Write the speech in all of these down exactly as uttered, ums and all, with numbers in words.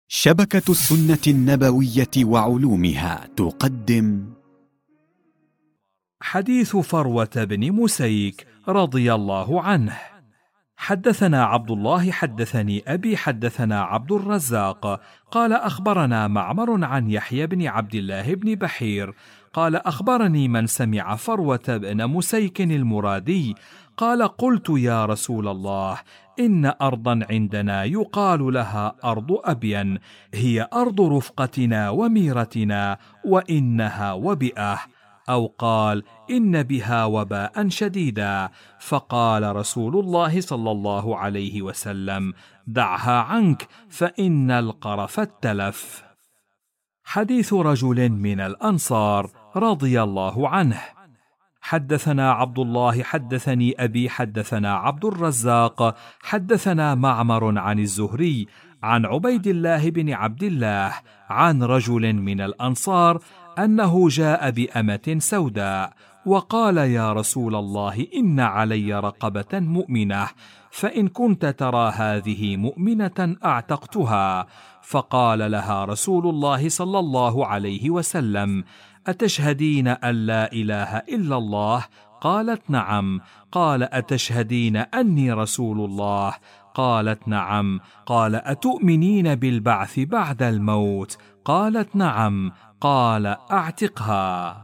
شبكة السنة النبوية وعلومها تقدم حديث فروة بن مسيك رضي الله عنه. حدثنا عبد الله حدثني أبي حدثنا عبد الرزاق قال أخبرنا معمر عن يحيى بن عبد الله بن بحير قال أخبرني من سمع فروة بن مسيك المرادي قال قلت يا رسول الله إن أرضا عندنا يقال لها أرض أبين، هي أرض رفقتنا وميرتنا، وإنها وبئة، أو قال إن بها وباء شديدا. فقال رسول الله صلى الله عليه وسلم: دعها عنك فإن القرف التلف. حديث رجل من الأنصار رضي الله عنه. حدثنا عبد الله حدثني أبي حدثنا عبد الرزاق حدثنا معمر عن الزهري عن عبيد الله بن عبد الله عن رجل من الأنصار أنه جاء بأمة سوداء وقال: يا رسول الله إن علي رقبة مؤمنة، فإن كنت ترى هذه مؤمنة أعتقتها. فقال لها رسول الله صلى الله عليه وسلم: أتشهدين أن لا إله إلا الله؟ قالت: نعم. قال: أتشهدين أني رسول الله؟ قالت: نعم. قال: أتؤمنين بالبعث بعد الموت؟ قالت: نعم. قال: أعتقها.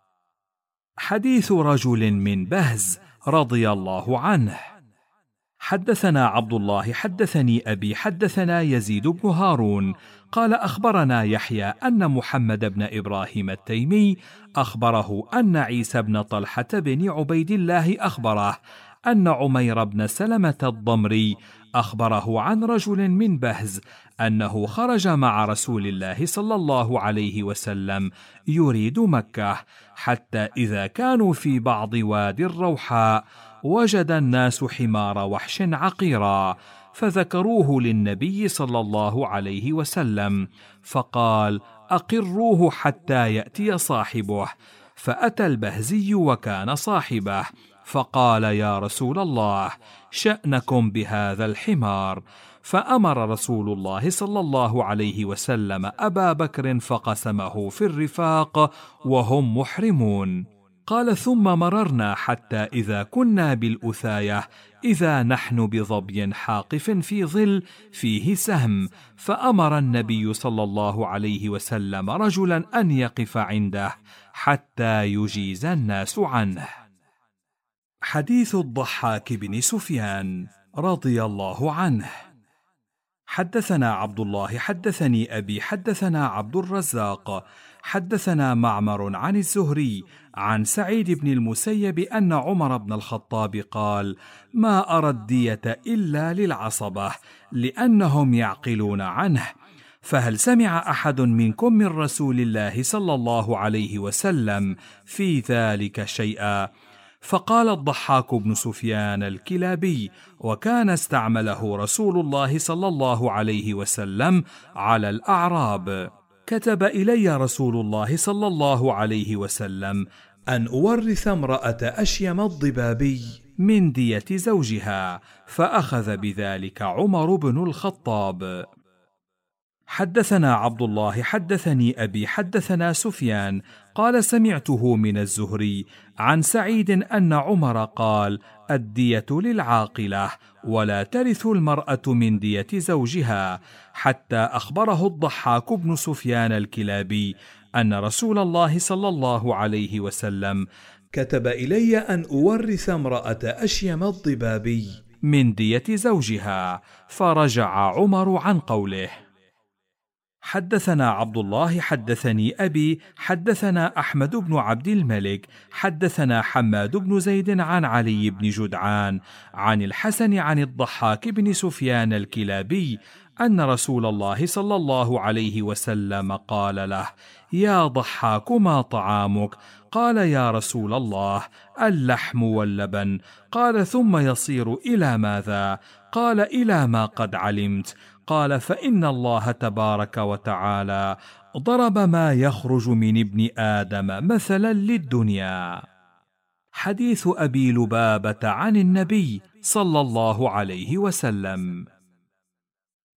حديث رجل من بهز رضي الله عنه. حدثنا عبد الله حدثني أبي حدثنا يزيد بن هارون قال أخبرنا يحيى أن محمد بن إبراهيم التيمي أخبره أن عيسى بن طلحة بن عبيد الله أخبره أن عمير بن سلمة الضمري أخبره عن رجل من بهز أنه خرج مع رسول الله صلى الله عليه وسلم يريد مكة، حتى إذا كانوا في بعض وادي الروحاء وجد الناس حمار وحش عقيرا، فذكروه للنبي صلى الله عليه وسلم، فقال: أقروه حتى يأتي صاحبه. فأتى البهزي وكان صاحبه، فقال: يا رسول الله، شأنكم بهذا الحمار؟ فأمر رسول الله صلى الله عليه وسلم أبا بكر فقسمه في الرفاق وهم محرمون. قال: ثم مررنا حتى إذا كنا بالأثاية إذا نحن بظبي حاقف في ظل فيه سهم، فأمر النبي صلى الله عليه وسلم رجلا أن يقف عنده حتى يجيز الناس عنه. حديث الضحاك بن سفيان رضي الله عنه. حدثنا عبد الله حدثني أبي حدثنا عبد الرزاق حدثنا معمر عن الزهري عن سعيد بن المسيب أن عمر بن الخطاب قال: ما أرى الدية إلا للعصبة لأنهم يعقلون عنه، فهل سمع أحد منكم من رسول الله صلى الله عليه وسلم في ذلك شيئا؟ فقال الضحاك بن سفيان الكلابي، وكان استعمله رسول الله صلى الله عليه وسلم على الأعراب: كتب إلي رسول الله صلى الله عليه وسلم أن أورث امرأة أشيم الضبابي من دية زوجها، فأخذ بذلك عمر بن الخطاب. حدثنا عبد الله حدثني أبي حدثنا سفيان قال: سمعته من الزهري عن سعيد أن عمر قال: الدية للعاقلة ولا ترث المرأة من دية زوجها، حتى أخبره الضحاك بن سفيان الكلابي أن رسول الله صلى الله عليه وسلم كتب إلي أن أورث امرأة أشيم الضبابي من دية زوجها، فرجع عمر عن قوله. حدثنا عبد الله حدثني أبي حدثنا أحمد بن عبد الملك حدثنا حماد بن زيد عن علي بن جدعان عن الحسن عن الضحاك بن سفيان الكلابي أن رسول الله صلى الله عليه وسلم قال له: يا ضحاك، ما طعامك؟ قال: يا رسول الله، اللحم واللبن. قال: ثم يصير إلى ماذا؟ قال: إلى ما قد علمت. قال: فإن الله تبارك وتعالى ضرب ما يخرج من ابن آدم مثلا للدنيا. حديث أبي لبابة عن النبي صلى الله عليه وسلم.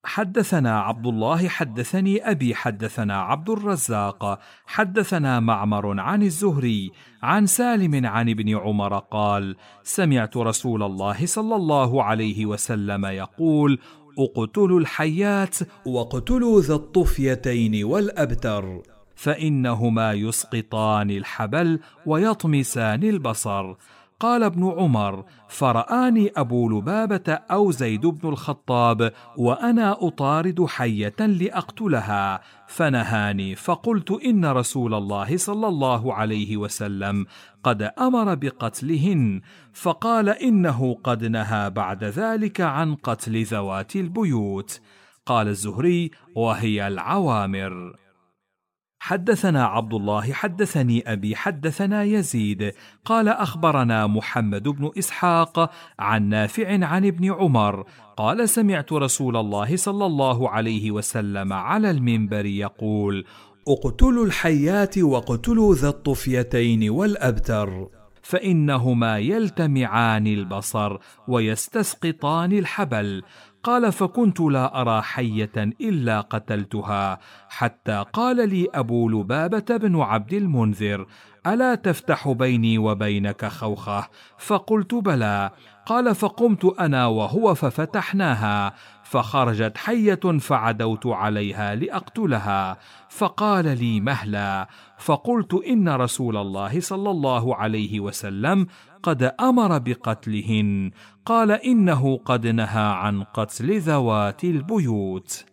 حدثنا عبد الله حدثني أبي حدثنا عبد الرزاق حدثنا معمر عن الزهري عن سالم عن ابن عمر قال: سمعت رسول الله صلى الله عليه وسلم يقول: اقتلوا الحيات واقتلوا ذا الطفيتين والأبتر، فإنهما يسقطان الحبل ويطمسان البصر. قال ابن عمر: فرآني أبو لبابة أو زيد بن الخطاب وأنا أطارد حية لأقتلها، فنهاني، فقلت: إن رسول الله صلى الله عليه وسلم قد أمر بقتلهن، فقال: إنه قد نهى بعد ذلك عن قتل ذوات البيوت. قال الزهري: وهي العوامر. حدثنا عبد الله حدثني أبي حدثنا يزيد قال: أخبرنا محمد بن إسحاق عن نافع عن ابن عمر قال: سمعت رسول الله صلى الله عليه وسلم على المنبر يقول: اقتلوا الحيات واقتلوا ذا الطفيتين والأبتر، فإنهما يلتمعان البصر ويستسقطان الحبل. قال: فكنت لا أرى حية إلا قتلتها، حتى قال لي أبو لبابة بن عبد المنذر: ألا تفتح بيني وبينك خوخة؟ فقلت: بلى. قال: فقمت أنا وهو ففتحناها، فخرجت حية فعدوت عليها لأقتلها، فقال لي: مهلا. فقلت: إن رسول الله صلى الله عليه وسلم قد أمر بقتلهن. قال: إنه قد نهى عن قتل ذوات البيوت.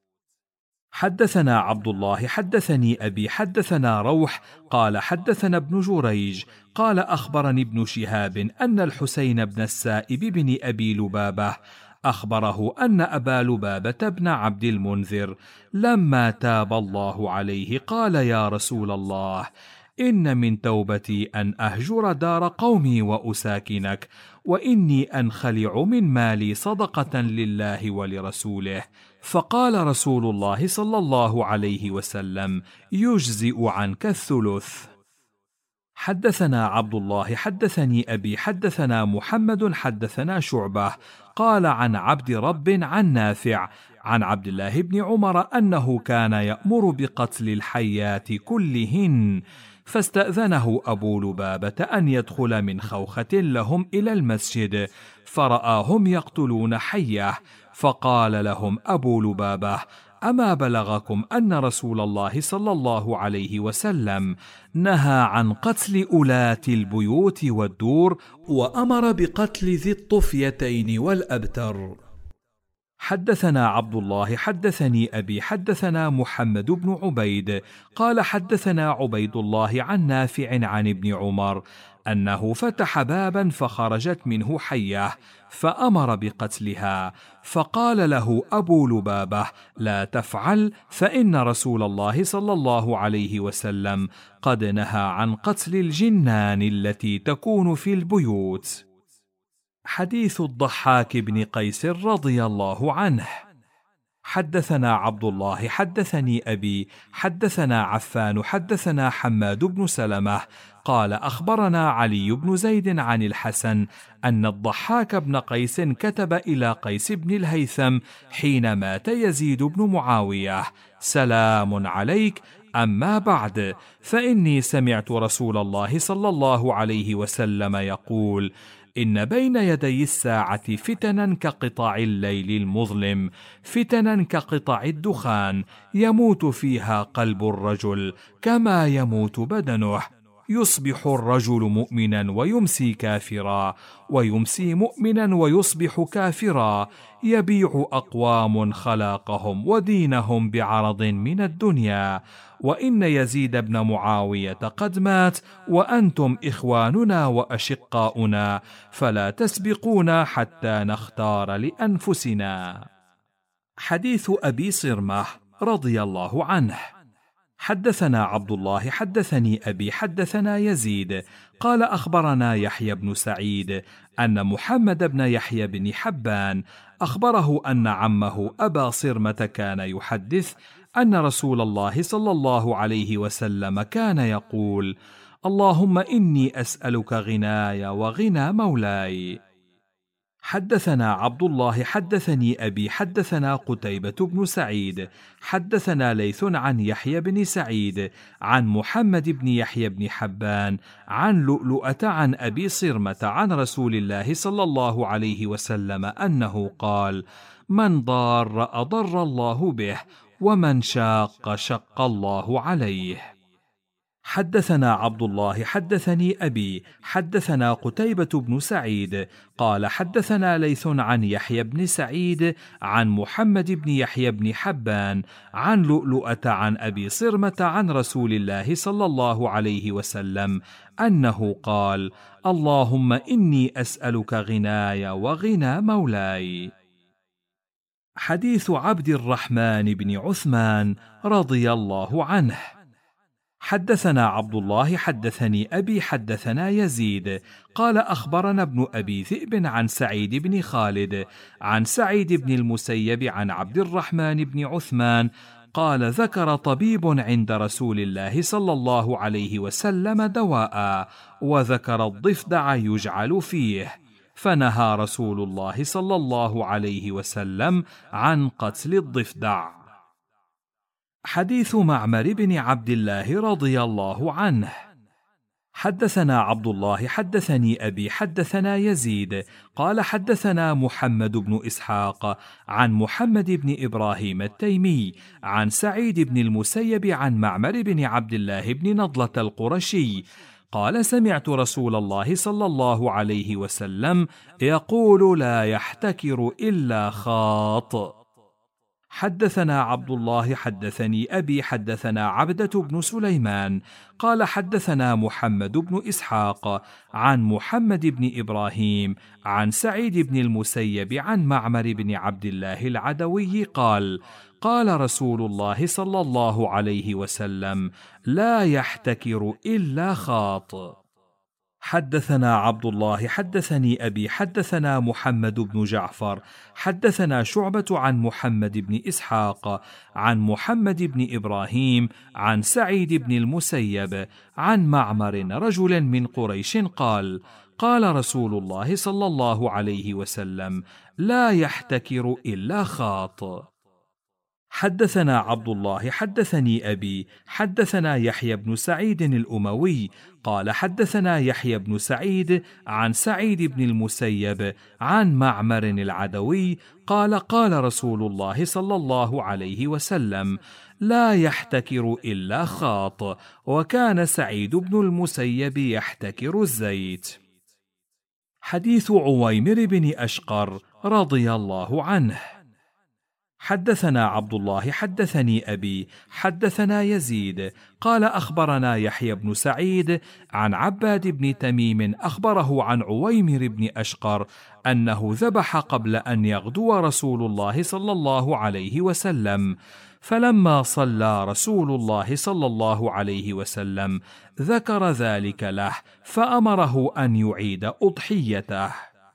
حدثنا عبد الله حدثني أبي حدثنا روح قال: حدثنا ابن جريج قال: أخبرني ابن شهاب أن الحسين بن السائب بن أبي لبابة أخبره أن أبا لبابة بن عبد المنذر لما تاب الله عليه قال: يا رسول الله، إن من توبتي أن أهجر دار قومي وأساكنك، وإني أنخلع من مالي صدقة لله ولرسوله. فقال رسول الله صلى الله عليه وسلم: يجزئ عنك الثلث. حدثنا عبد الله حدثني أبي حدثنا محمد حدثنا شعبة قال عن عبد رب عن نافع عن عبد الله بن عمر أنه كان يأمر بقتل الحيات كلهن، فاستأذنه أبو لبابة أن يدخل من خوخة لهم إلى المسجد، فرآهم يقتلون حية، فقال لهم أبو لبابة: أما بلغكم أن رسول الله صلى الله عليه وسلم نهى عن قتل أولاة البيوت والدور، وأمر بقتل ذي الطفيتين والأبتر؟ حدثنا عبد الله حدثني أبي حدثنا محمد بن عبيد قال: حدثنا عبيد الله عن نافع عن ابن عمر أنه فتح بابا فخرجت منه حية، فأمر بقتلها، فقال له أبو لبابة: لا تفعل، فإن رسول الله صلى الله عليه وسلم قد نهى عن قتل الجنان التي تكون في البيوت. حديث الضحاك بن قيس رضي الله عنه. حدثنا عبد الله حدثني أبي حدثنا عفان حدثنا حماد بن سلمة قال: أخبرنا علي بن زيد عن الحسن أن الضحاك بن قيس كتب إلى قيس بن الهيثم حين مات يزيد بن معاوية: سلام عليك، أما بعد، فإني سمعت رسول الله صلى الله عليه وسلم يقول: إن بين يدي الساعة فتنا كقطع الليل المظلم، فتنا كقطع الدخان، يموت فيها قلب الرجل كما يموت بدنه، يصبح الرجل مؤمنا ويمسي كافرا، ويمسي مؤمنا ويصبح كافرا، يبيع أقوام خلاقهم ودينهم بعرض من الدنيا، وإن يزيد بن معاوية قد مات وأنتم إخواننا وأشقاؤنا، فلا تسبقونا حتى نختار لأنفسنا. حديث أبي صرمة رضي الله عنه. حدثنا عبد الله حدثني أبي حدثنا يزيد قال: أخبرنا يحيى بن سعيد أن محمد بن يحيى بن حبان أخبره أن عمه أبا صرمة كان يحدث أن رسول الله صلى الله عليه وسلم كان يقول: اللهم إني أسألك غناي وغنى مولاي. حدثنا عبد الله حدثني أبي حدثنا قتيبة بن سعيد حدثنا ليث عن يحيى بن سعيد عن محمد بن يحيى بن حبان عن لؤلؤة عن أبي صرمة عن رسول الله صلى الله عليه وسلم أنه قال: من ضار أضر الله به، ومن شاق شق الله عليه. حدثنا عبد الله حدثني أبي حدثنا قتيبة بن سعيد قال حدثنا ليث عن يحيى بن سعيد عن محمد بن يحيى بن حبان عن لؤلؤة عن أبي صرمة عن رسول الله صلى الله عليه وسلم أنه قال: اللهم إني أسألك غناي وغنى مولاي. حديث عبد الرحمن بن عثمان رضي الله عنه. حدثنا عبد الله حدثني أبي حدثنا يزيد قال أخبرنا ابن أبي ذئب عن سعيد بن خالد عن سعيد بن المسيب عن عبد الرحمن بن عثمان قال: ذكر طبيب عند رسول الله صلى الله عليه وسلم دواء، وذكر الضفدع يجعل فيه، فنهى رسول الله صلى الله عليه وسلم عن قتل الضفدع. حديث معمر بن عبد الله رضي الله عنه. حدثنا عبد الله حدثني أبي حدثنا يزيد قال حدثنا محمد بن إسحاق عن محمد بن إبراهيم التيمي عن سعيد بن المسيب عن معمر بن عبد الله بن نضلة القرشي قال: سمعت رسول الله صلى الله عليه وسلم يقول: لا يحتكر إلا خاط. حدثنا عبد الله حدثني أبي حدثنا عبدة بن سليمان قال حدثنا محمد بن إسحاق عن محمد بن إبراهيم عن سعيد بن المسيب عن معمر بن عبد الله العدوي قال: قال رسول الله صلى الله عليه وسلم: لا يحتكر إلا خاط. حدثنا عبد الله حدثني أبي حدثنا محمد بن جعفر حدثنا شعبة عن محمد بن إسحاق عن محمد بن إبراهيم عن سعيد بن المسيب عن معمر رجل من قريش قال: قال رسول الله صلى الله عليه وسلم: لا يحتكر إلا خاط. حدثنا عبد الله حدثني أبي حدثنا يحيى بن سعيد الأموي قال حدثنا يحيى بن سعيد عن سعيد بن المسيب عن معمر العدوي قال: قال رسول الله صلى الله عليه وسلم: لا يحتكر إلا خاط، وكان سعيد بن المسيب يحتكر الزيت. حديث عويمر بن أشقر رضي الله عنه. حدثنا عبد الله حدثني أبي حدثنا يزيد قال أخبرنا يحيى بن سعيد عن عباد بن تميم أخبره عن عويمر بن أشقر أنه ذبح قبل أن يغدو رسول الله صلى الله عليه وسلم، فلما صلى رسول الله صلى الله عليه وسلم ذكر ذلك له فأمره أن يعيد أضحيته.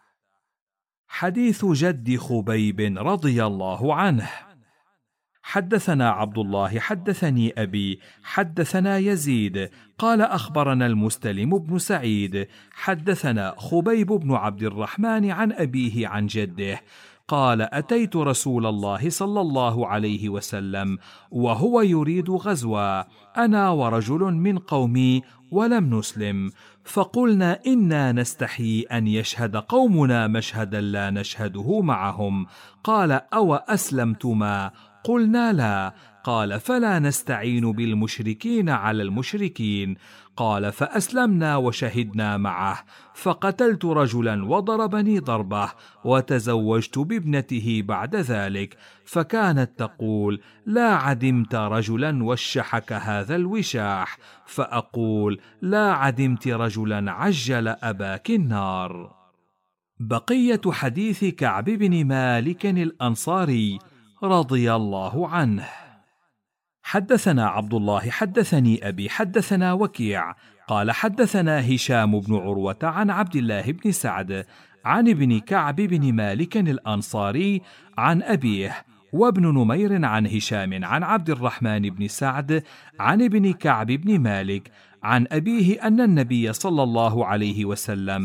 حديث جد خبيب رضي الله عنه. حدثنا عبد الله حدثني أبي حدثنا يزيد قال أخبرنا المستلم بن سعيد حدثنا خبيب بن عبد الرحمن عن أبيه عن جده قال: أتيت رسول الله صلى الله عليه وسلم وهو يريد غزوا أنا ورجل من قومي ولم نسلم، فقلنا: إنا نستحيي أن يشهد قومنا مشهدا لا نشهده معهم. قال: أو أسلمتما؟ قلنا: لا. قال: فلا نستعين بالمشركين على المشركين. قال: فأسلمنا وشهدنا معه، فقتلت رجلا وضربني ضربه، وتزوجت بابنته بعد ذلك، فكانت تقول: لا عدمت رجلا وشحك هذا الوشاح، فأقول: لا عدمت رجلا عجل أباك النار. بقية حديث كعب بن مالك الأنصاري رضي الله عنه. حدثنا عبد الله حدثني أبي حدثنا وكيع قال حدثنا هشام بن عروة عن عبد الله بن سعد عن ابن كعب بن مالك الأنصاري عن أبيه، وابن نمير عن هشام عن عبد الرحمن بن سعد عن ابن كعب بن مالك عن أبيه أن النبي صلى الله عليه وسلم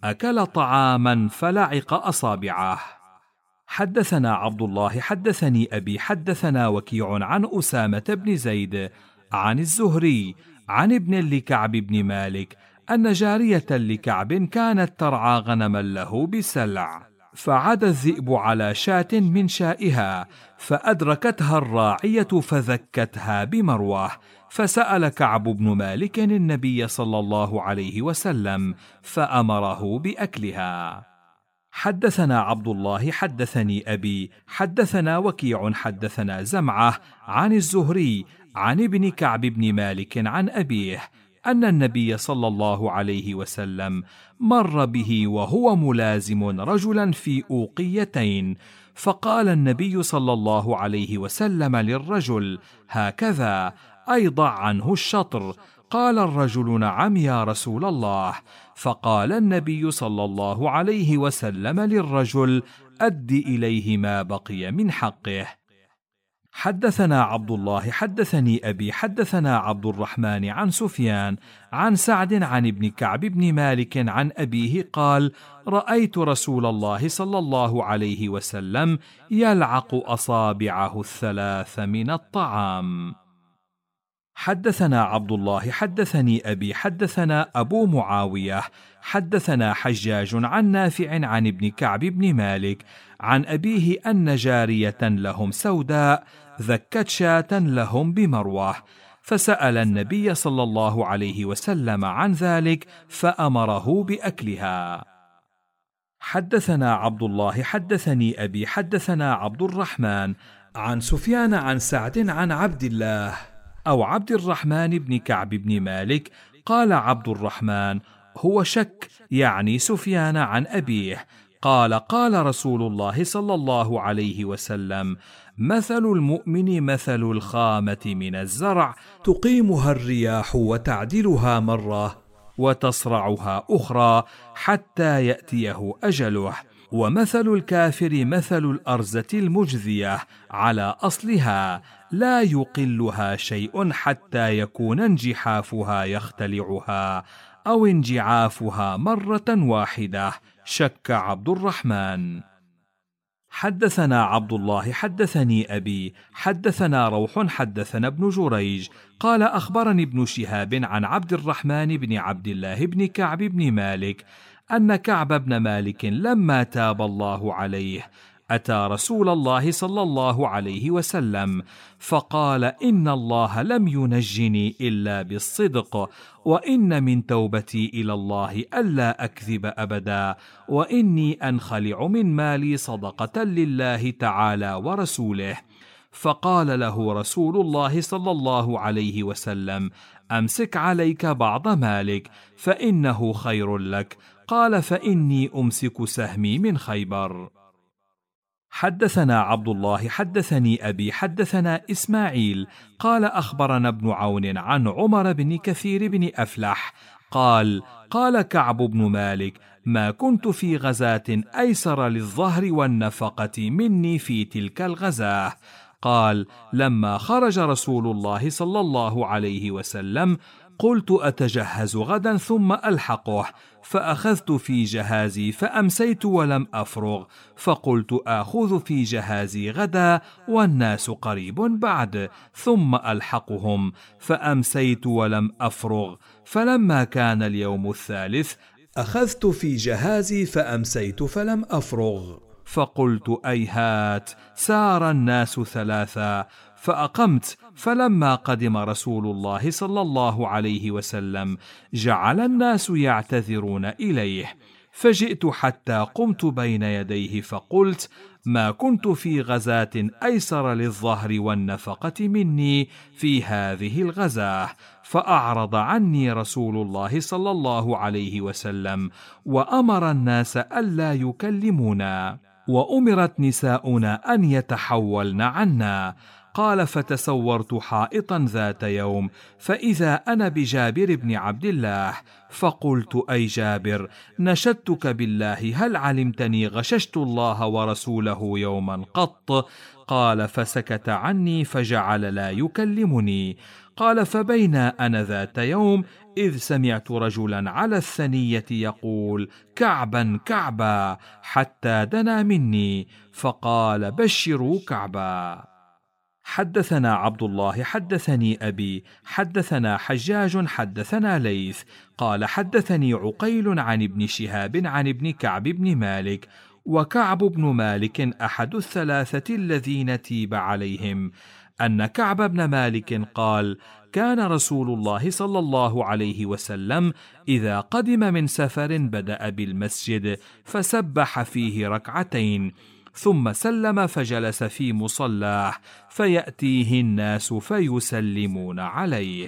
أكل طعاما فلعق أصابعه. حدثنا عبد الله حدثني أبي حدثنا وكيع عن أسامة بن زيد عن الزهري عن ابن لكعب بن مالك أن جارية لكعب كانت ترعى غنما له بسلع، فعاد الذئب على شاة من شائها، فأدركتها الراعية فذكتها بمروة، فسأل كعب بن مالك النبي صلى الله عليه وسلم فأمره بأكلها. حدثنا عبد الله حدثني أبي حدثنا وكيع حدثنا زمعة عن الزهري عن ابن كعب بن مالك عن أبيه أن النبي صلى الله عليه وسلم مر به وهو ملازم رجلا في أوقيتين، فقال النبي صلى الله عليه وسلم للرجل: هكذا، أي ضع عنه الشطر. قال الرجل: نعم يا رسول الله. فقال النبي صلى الله عليه وسلم للرجل: أد إليه ما بقي من حقه. حدثنا عبد الله حدثني أبي حدثنا عبد الرحمن عن سفيان عن سعد عن ابن كعب بن مالك عن أبيه قال: رأيت رسول الله صلى الله عليه وسلم يلعق أصابعه الثلاث من الطعام. حدثنا عبد الله حدثني أبي حدثنا أبو معاوية حدثنا حجاج عن نافع عن ابن كعب بن مالك عن أبيه أن جارية لهم سوداء ذكت شاة لهم بمروة، فسأل النبي صلى الله عليه وسلم عن ذلك فأمره بأكلها. حدثنا عبد الله حدثني أبي حدثنا عبد الرحمن عن سفيان عن سعد عن عبد الله أو عبد الرحمن بن كعب بن مالك قال عبد الرحمن: هو شك، يعني سفيان عن أبيه، قال: قال رسول الله صلى الله عليه وسلم: مثل المؤمن مثل الخامة من الزرع تقيمها الرياح وتعدلها مرة وتصرعها أخرى حتى يأتيه أجله، ومثل الكافر مثل الأرزة المجذية على أصلها لا يقلها شيء حتى يكون انجحافها يختلعها أو انجعافها مرة واحدة. شك عبد الرحمن. حدثنا عبد الله حدثني أبي حدثنا روح حدثنا ابن جريج قال: أخبرني ابن شهاب عن عبد الرحمن بن عبد الله بن كعب بن مالك أن كعب بن مالك لما تاب الله عليه أتى رسول الله صلى الله عليه وسلم فقال: إن الله لم ينجني إلا بالصدق، وإن من توبتي إلى الله ألا أكذب أبدا، وإني أنخلع من مالي صدقة لله تعالى ورسوله. فقال له رسول الله صلى الله عليه وسلم: أمسك عليك بعض مالك فإنه خير لك. قال: فإني أمسك سهمي من خيبر. حدثنا عبد الله حدثني أبي حدثنا إسماعيل قال: أخبرنا ابن عون عن عمر بن كثير بن أفلح قال: قال كعب بن مالك: ما كنت في غزاة أيسر للظهر والنفقة مني في تلك الغزاة. قال: لما خرج رسول الله صلى الله عليه وسلم قلت: أتجهز غدا ثم ألحقه، فأخذت في جهازي فأمسيت ولم أفرغ، فقلت: آخذ في جهازي غدا والناس قريب بعد، ثم ألحقهم، فأمسيت ولم أفرغ، فلما كان اليوم الثالث أخذت في جهازي فأمسيت فلم أفرغ، فقلت: أيهات، سار الناس ثلاثا، فأقمت. فلما قدم رسول الله صلى الله عليه وسلم جعل الناس يعتذرون إليه، فجئت حتى قمت بين يديه فقلت: ما كنت في غزاة أيسر للظهر والنفقة مني في هذه الغزاة. فأعرض عني رسول الله صلى الله عليه وسلم وأمر الناس ألا يكلمونا، وأمرت نساؤنا أن يتحولن عنا. قال: فتسورت حائطا ذات يوم فإذا أنا بجابر بن عبد الله، فقلت: أي جابر، نشدتك بالله، هل علمتني غششت الله ورسوله يوما قط؟ قال: فسكت عني فجعل لا يكلمني. قال: فبين أنا ذات يوم إذ سمعت رجلا على الثنية يقول: كعبا كعبا، حتى دنا مني فقال: بشروا كعبا. حدثنا عبد الله حدثني أبي حدثنا حجاج حدثنا ليث قال: حدثني عقيل عن ابن شهاب عن ابن كعب بن مالك، وكعب بن مالك أحد الثلاثة الذين تيب عليهم، أن كعب بن مالك قال: كان رسول الله صلى الله عليه وسلم إذا قدم من سفر بدأ بالمسجد فسبح فيه ركعتين، ثم سلم فجلس في مصلاه، فيأتيه الناس فيسلمون عليه.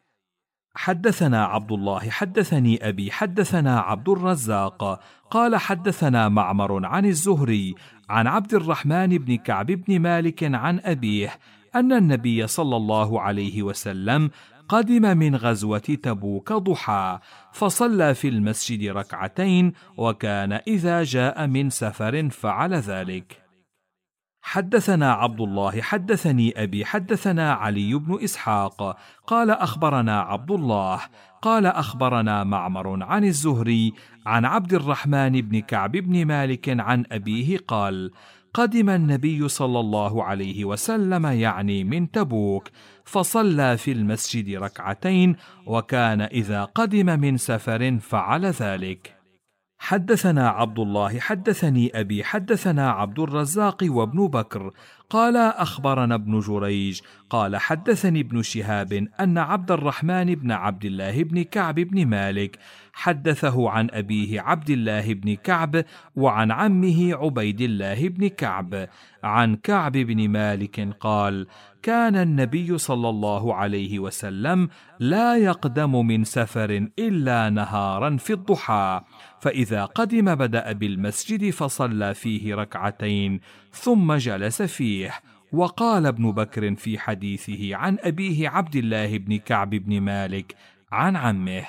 حدثنا عبد الله حدثني أبي حدثنا عبد الرزاق قال: حدثنا معمر عن الزهري عن عبد الرحمن بن كعب بن مالك عن أبيه أن النبي صلى الله عليه وسلم قدم من غزوة تبوك ضحى، فصلى في المسجد ركعتين، وكان إذا جاء من سفر فعل ذلك. حدثنا عبد الله حدثني أبي حدثنا علي بن إسحاق قال: أخبرنا عبد الله قال: أخبرنا معمر عن الزهري عن عبد الرحمن بن كعب بن مالك عن أبيه قال: قدم النبي صلى الله عليه وسلم يعني من تبوك، فصلى في المسجد ركعتين، وكان إذا قدم من سفر فعل ذلك. حدثنا عبد الله حدثني أبي حدثنا عبد الرزاق وابن بكر قال: أخبرنا ابن جريج قال: حدثني ابن شهاب أن عبد الرحمن بن عبد الله بن كعب بن مالك حدثه عن أبيه عبد الله بن كعب وعن عمه عبيد الله بن كعب عن كعب بن مالك قال: كان النبي صلى الله عليه وسلم لا يقدم من سفر إلا نهارا في الضحى، فإذا قدم بدأ بالمسجد فصلى فيه ركعتين ثم جلس فيه. وقال ابن بكر في حديثه عن أبيه عبد الله بن كعب بن مالك عن عمه.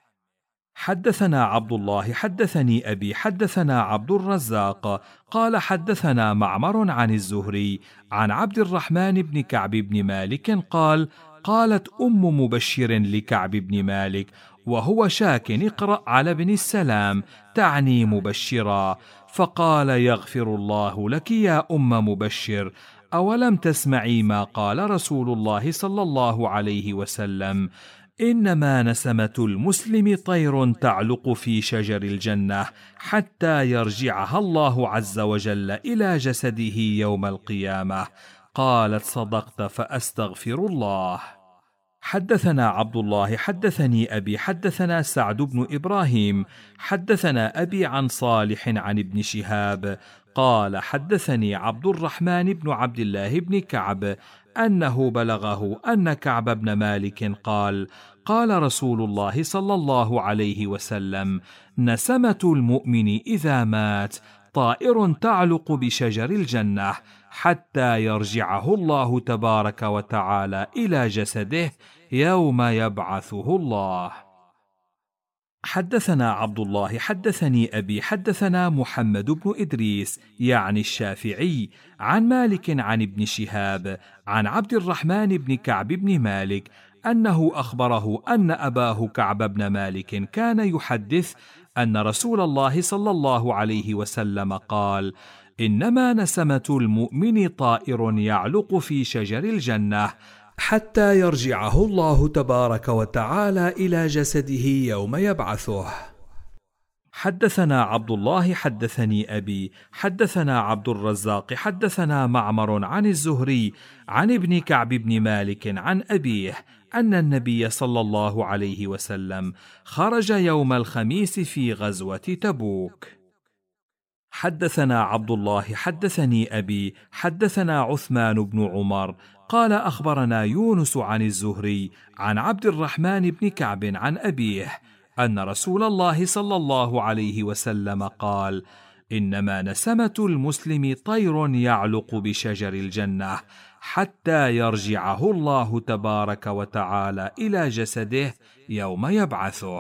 حدثنا عبد الله حدثني أبي حدثنا عبد الرزاق قال: حدثنا معمر عن الزهري عن عبد الرحمن بن كعب بن مالك قال: قالت أم مبشر لكعب بن مالك وهو شاك: اقرأ على ابن السلام، تعني مبشرا، فقال: يغفر الله لك يا أم مبشر، أولم تسمعي ما قال رسول الله صلى الله عليه وسلم: إنما نسمة المسلم طير تعلق في شجر الجنة حتى يرجعها الله عز وجل إلى جسده يوم القيامة. قالت: صدقت، فأستغفر الله. حدثنا عبد الله حدثني أبي حدثنا سعد بن إبراهيم حدثنا أبي عن صالح عن ابن شهاب قال: حدثني عبد الرحمن بن عبد الله بن كعب أنه بلغه أن كعب بن مالك قال: قال رسول الله صلى الله عليه وسلم: نسمة المؤمن إذا مات طائر تعلق بشجر الجنة حتى يرجعه الله تبارك وتعالى إلى جسده يوم يبعثه الله. حدثنا عبد الله حدثني أبي حدثنا محمد بن إدريس يعني الشافعي عن مالك عن ابن شهاب عن عبد الرحمن بن كعب بن مالك أنه أخبره أن أباه كعب بن مالك كان يحدث أن رسول الله صلى الله عليه وسلم قال: إنما نسمة المؤمن طائر يعلق في شجر الجنة حتى يرجعه الله تبارك وتعالى إلى جسده يوم يبعثه. حدثنا عبد الله حدثني أبي حدثنا عبد الرزاق حدثنا معمر عن الزهري عن ابن كعب بن مالك عن أبيه أن النبي صلى الله عليه وسلم خرج يوم الخميس في غزوة تبوك. حدثنا عبد الله حدثني أبي حدثنا عثمان بن عمر قال: أخبرنا يونس عن الزهري عن عبد الرحمن بن كعب عن أبيه أن رسول الله صلى الله عليه وسلم قال: إنما نسمة المسلم طير يعلق بشجر الجنة حتى يرجعه الله تبارك وتعالى إلى جسده يوم يبعثه.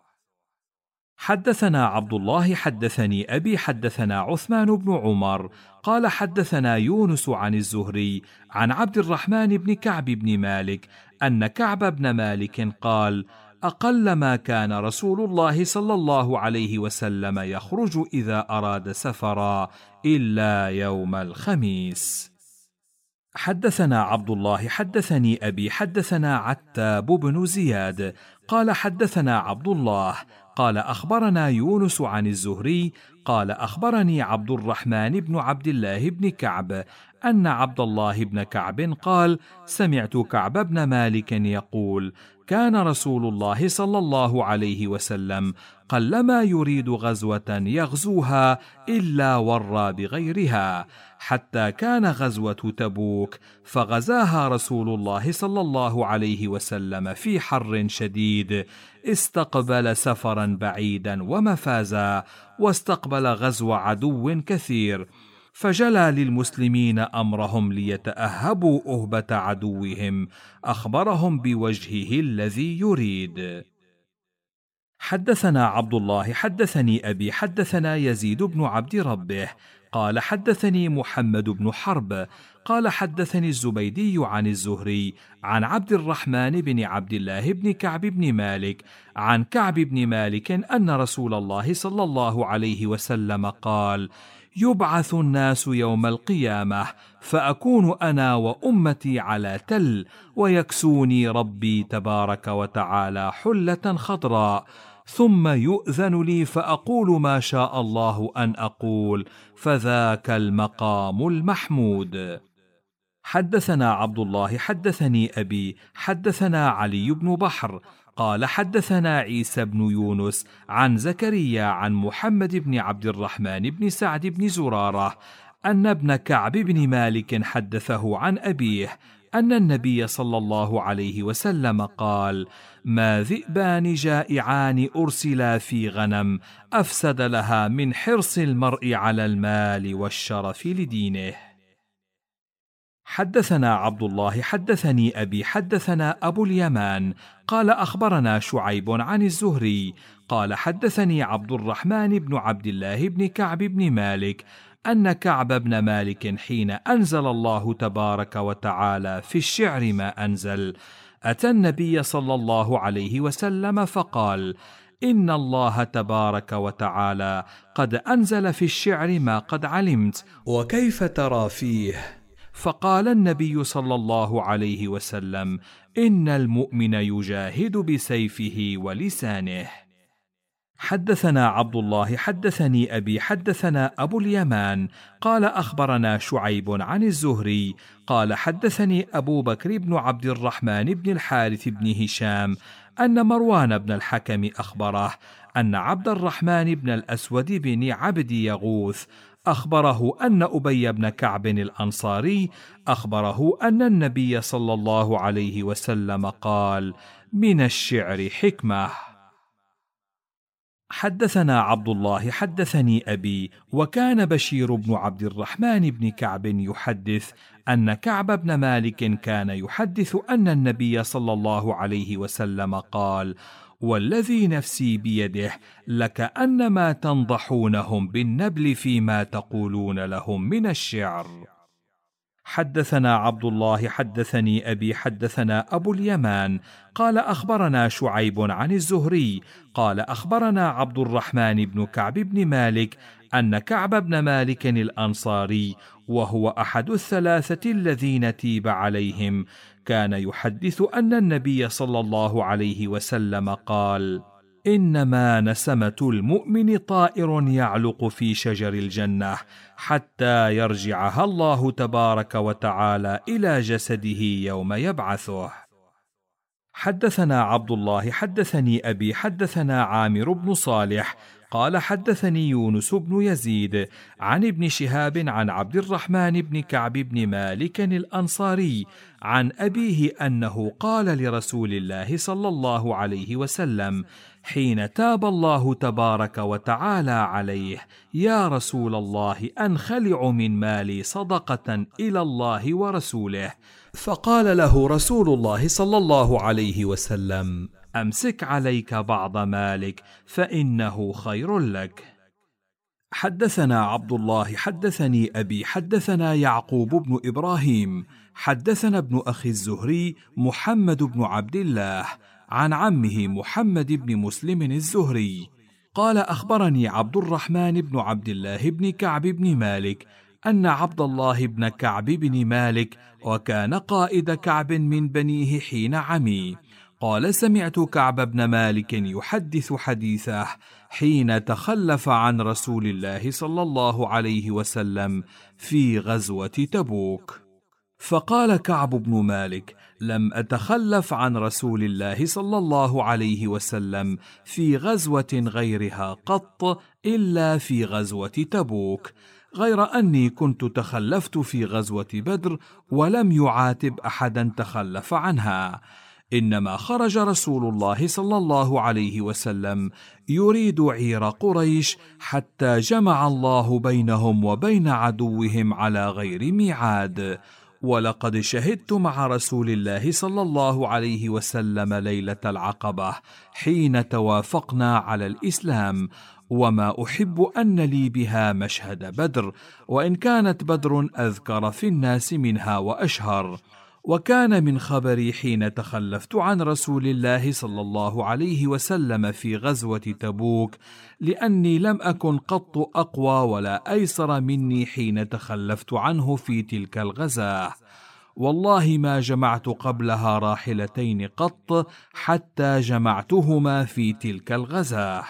حدثنا عبد الله حدثني أبي حدثنا عثمان بن عمر قال حدثنا يونس عن الزهري عن عبد الرحمن بن كعب بن مالك أن كعب بن مالك قال: أقل ما كان رسول الله صلى الله عليه وسلم يخرج إذا أراد سفرا إلا يوم الخميس. حدثنا عبد الله حدثني أبي حدثنا عتاب بن زياد قال حدثنا عبد الله قال أخبرنا يونس عن الزهري قال أخبرني عبد الرحمن بن عبد الله بن كعب أن عبد الله بن كعب قال: سمعت كعب بن مالك يقول: كان رسول الله صلى الله عليه وسلم قلما يريد غزوة يغزوها إلا ورى بغيرها، حتى كان غزوة تبوك فغزاها رسول الله صلى الله عليه وسلم في حر شديد، استقبل سفرا بعيدا ومفازا، واستقبل غزو عدو كثير، فجلى للمسلمين أمرهم ليتأهبوا أهبة عدوهم، أخبرهم بوجهه الذي يريد. حدثنا عبد الله حدثني أبي حدثنا يزيد بن عبد ربه قال حدثني محمد بن حرب قال حدثني الزبيدي عن الزهري عن عبد الرحمن بن عبد الله بن كعب بن مالك عن كعب بن مالك أن رسول الله صلى الله عليه وسلم قال: يبعث الناس يوم القيامة فأكون أنا وأمتي على تل، ويكسوني ربي تبارك وتعالى حلة خضراء، ثم يؤذن لي فأقول ما شاء الله أن أقول، فذاك المقام المحمود. حدثنا عبد الله حدثني أبي حدثنا علي بن بحر قال حدثنا عيسى بن يونس عن زكريا عن محمد بن عبد الرحمن بن سعد بن زرارة أن ابن كعب بن مالك حدثه عن أبيه أن النبي صلى الله عليه وسلم قال: ما ذئبان جائعان أرسلا في غنم أفسد لها من حرص المرء على المال والشرف لدينه. حدثنا عبد الله حدثني أبي حدثنا أبو اليمان قال أخبرنا شعيب عن الزهري قال حدثني عبد الرحمن بن عبد الله بن كعب بن مالك أن كعب بن مالك حين أنزل الله تبارك وتعالى في الشعر ما أنزل أتى النبي صلى الله عليه وسلم فقال: إن الله تبارك وتعالى قد أنزل في الشعر ما قد علمت، وكيف ترى فيه؟ فقال النبي صلى الله عليه وسلم: إن المؤمن يجاهد بسيفه ولسانه. حدثنا عبد الله حدثني أبي حدثنا أبو اليمان قال أخبرنا شعيب عن الزهري قال حدثني أبو بكر بن عبد الرحمن بن الحارث بن هشام أن مروان بن الحكم أخبره أن عبد الرحمن بن الأسود بن عبد يغوث أخبره أن أبي بن كعب الأنصاري أخبره أن النبي صلى الله عليه وسلم قال: من الشعر حكمة. حدثنا عبد الله حدثني أبي وكان بشير بن عبد الرحمن بن كعب يحدث أن كعب بن مالك كان يحدث أن النبي صلى الله عليه وسلم قال: والذي نفسي بيده لكأنما تنضحونهم بالنبل فيما تقولون لهم من الشعر. حدثنا عبد الله حدثني أبي حدثنا أبو اليمان قال أخبرنا شعيب عن الزهري قال أخبرنا عبد الرحمن بن كعب بن مالك أن كعب بن مالك الأنصاري وهو أحد الثلاثة الذين تيب عليهم كان يحدث أن النبي صلى الله عليه وسلم قال: إنما نسمة المؤمن طائر يعلق في شجر الجنة حتى يرجعها الله تبارك وتعالى إلى جسده يوم يبعثه. حدثنا عبد الله حدثني أبي حدثنا عامر بن صالح قال حدثني يونس بن يزيد عن ابن شهاب عن عبد الرحمن بن كعب بن مالك الأنصاري عن أبيه أنه قال لرسول الله صلى الله عليه وسلم حين تاب الله تبارك وتعالى عليه: يا رسول الله، أنخلع من مالي صدقة إلى الله ورسوله؟ فقال له رسول الله صلى الله عليه وسلم: أمسك عليك بعض مالك فإنه خير لك. حدثنا عبد الله حدثني أبي حدثنا يعقوب بن إبراهيم حدثنا ابن أخي الزهري محمد بن عبد الله عن عمه محمد بن مسلم الزهري قال: أخبرني عبد الرحمن بن عبد الله بن كعب بن مالك أن عبد الله بن كعب بن مالك، وكان قائد كعب من بنيه حين عمي، قال: سمعت كعب بن مالك يحدث حديثه حين تخلف عن رسول الله صلى الله عليه وسلم في غزوة تبوك. فقال كعب بن مالك: لم أتخلف عن رسول الله صلى الله عليه وسلم في غزوة غيرها قط إلا في غزوة تبوك، غير أني كنت تخلفت في غزوة بدر ولم يعاتب أحدا تخلف عنها، إنما خرج رسول الله صلى الله عليه وسلم يريد عير قريش حتى جمع الله بينهم وبين عدوهم على غير ميعاد. ولقد شهدت مع رسول الله صلى الله عليه وسلم ليلة العقبة حين توافقنا على الإسلام، وما أحب أن لي بها مشهد بدر، وإن كانت بدر أذكر في الناس منها وأشهر. وكان من خبري حين تخلفت عن رسول الله صلى الله عليه وسلم في غزوة تبوك، لأني لم أكن قط أقوى ولا أيسر مني حين تخلفت عنه في تلك الغزاة، والله ما جمعت قبلها راحلتين قط حتى جمعتهما في تلك الغزاة.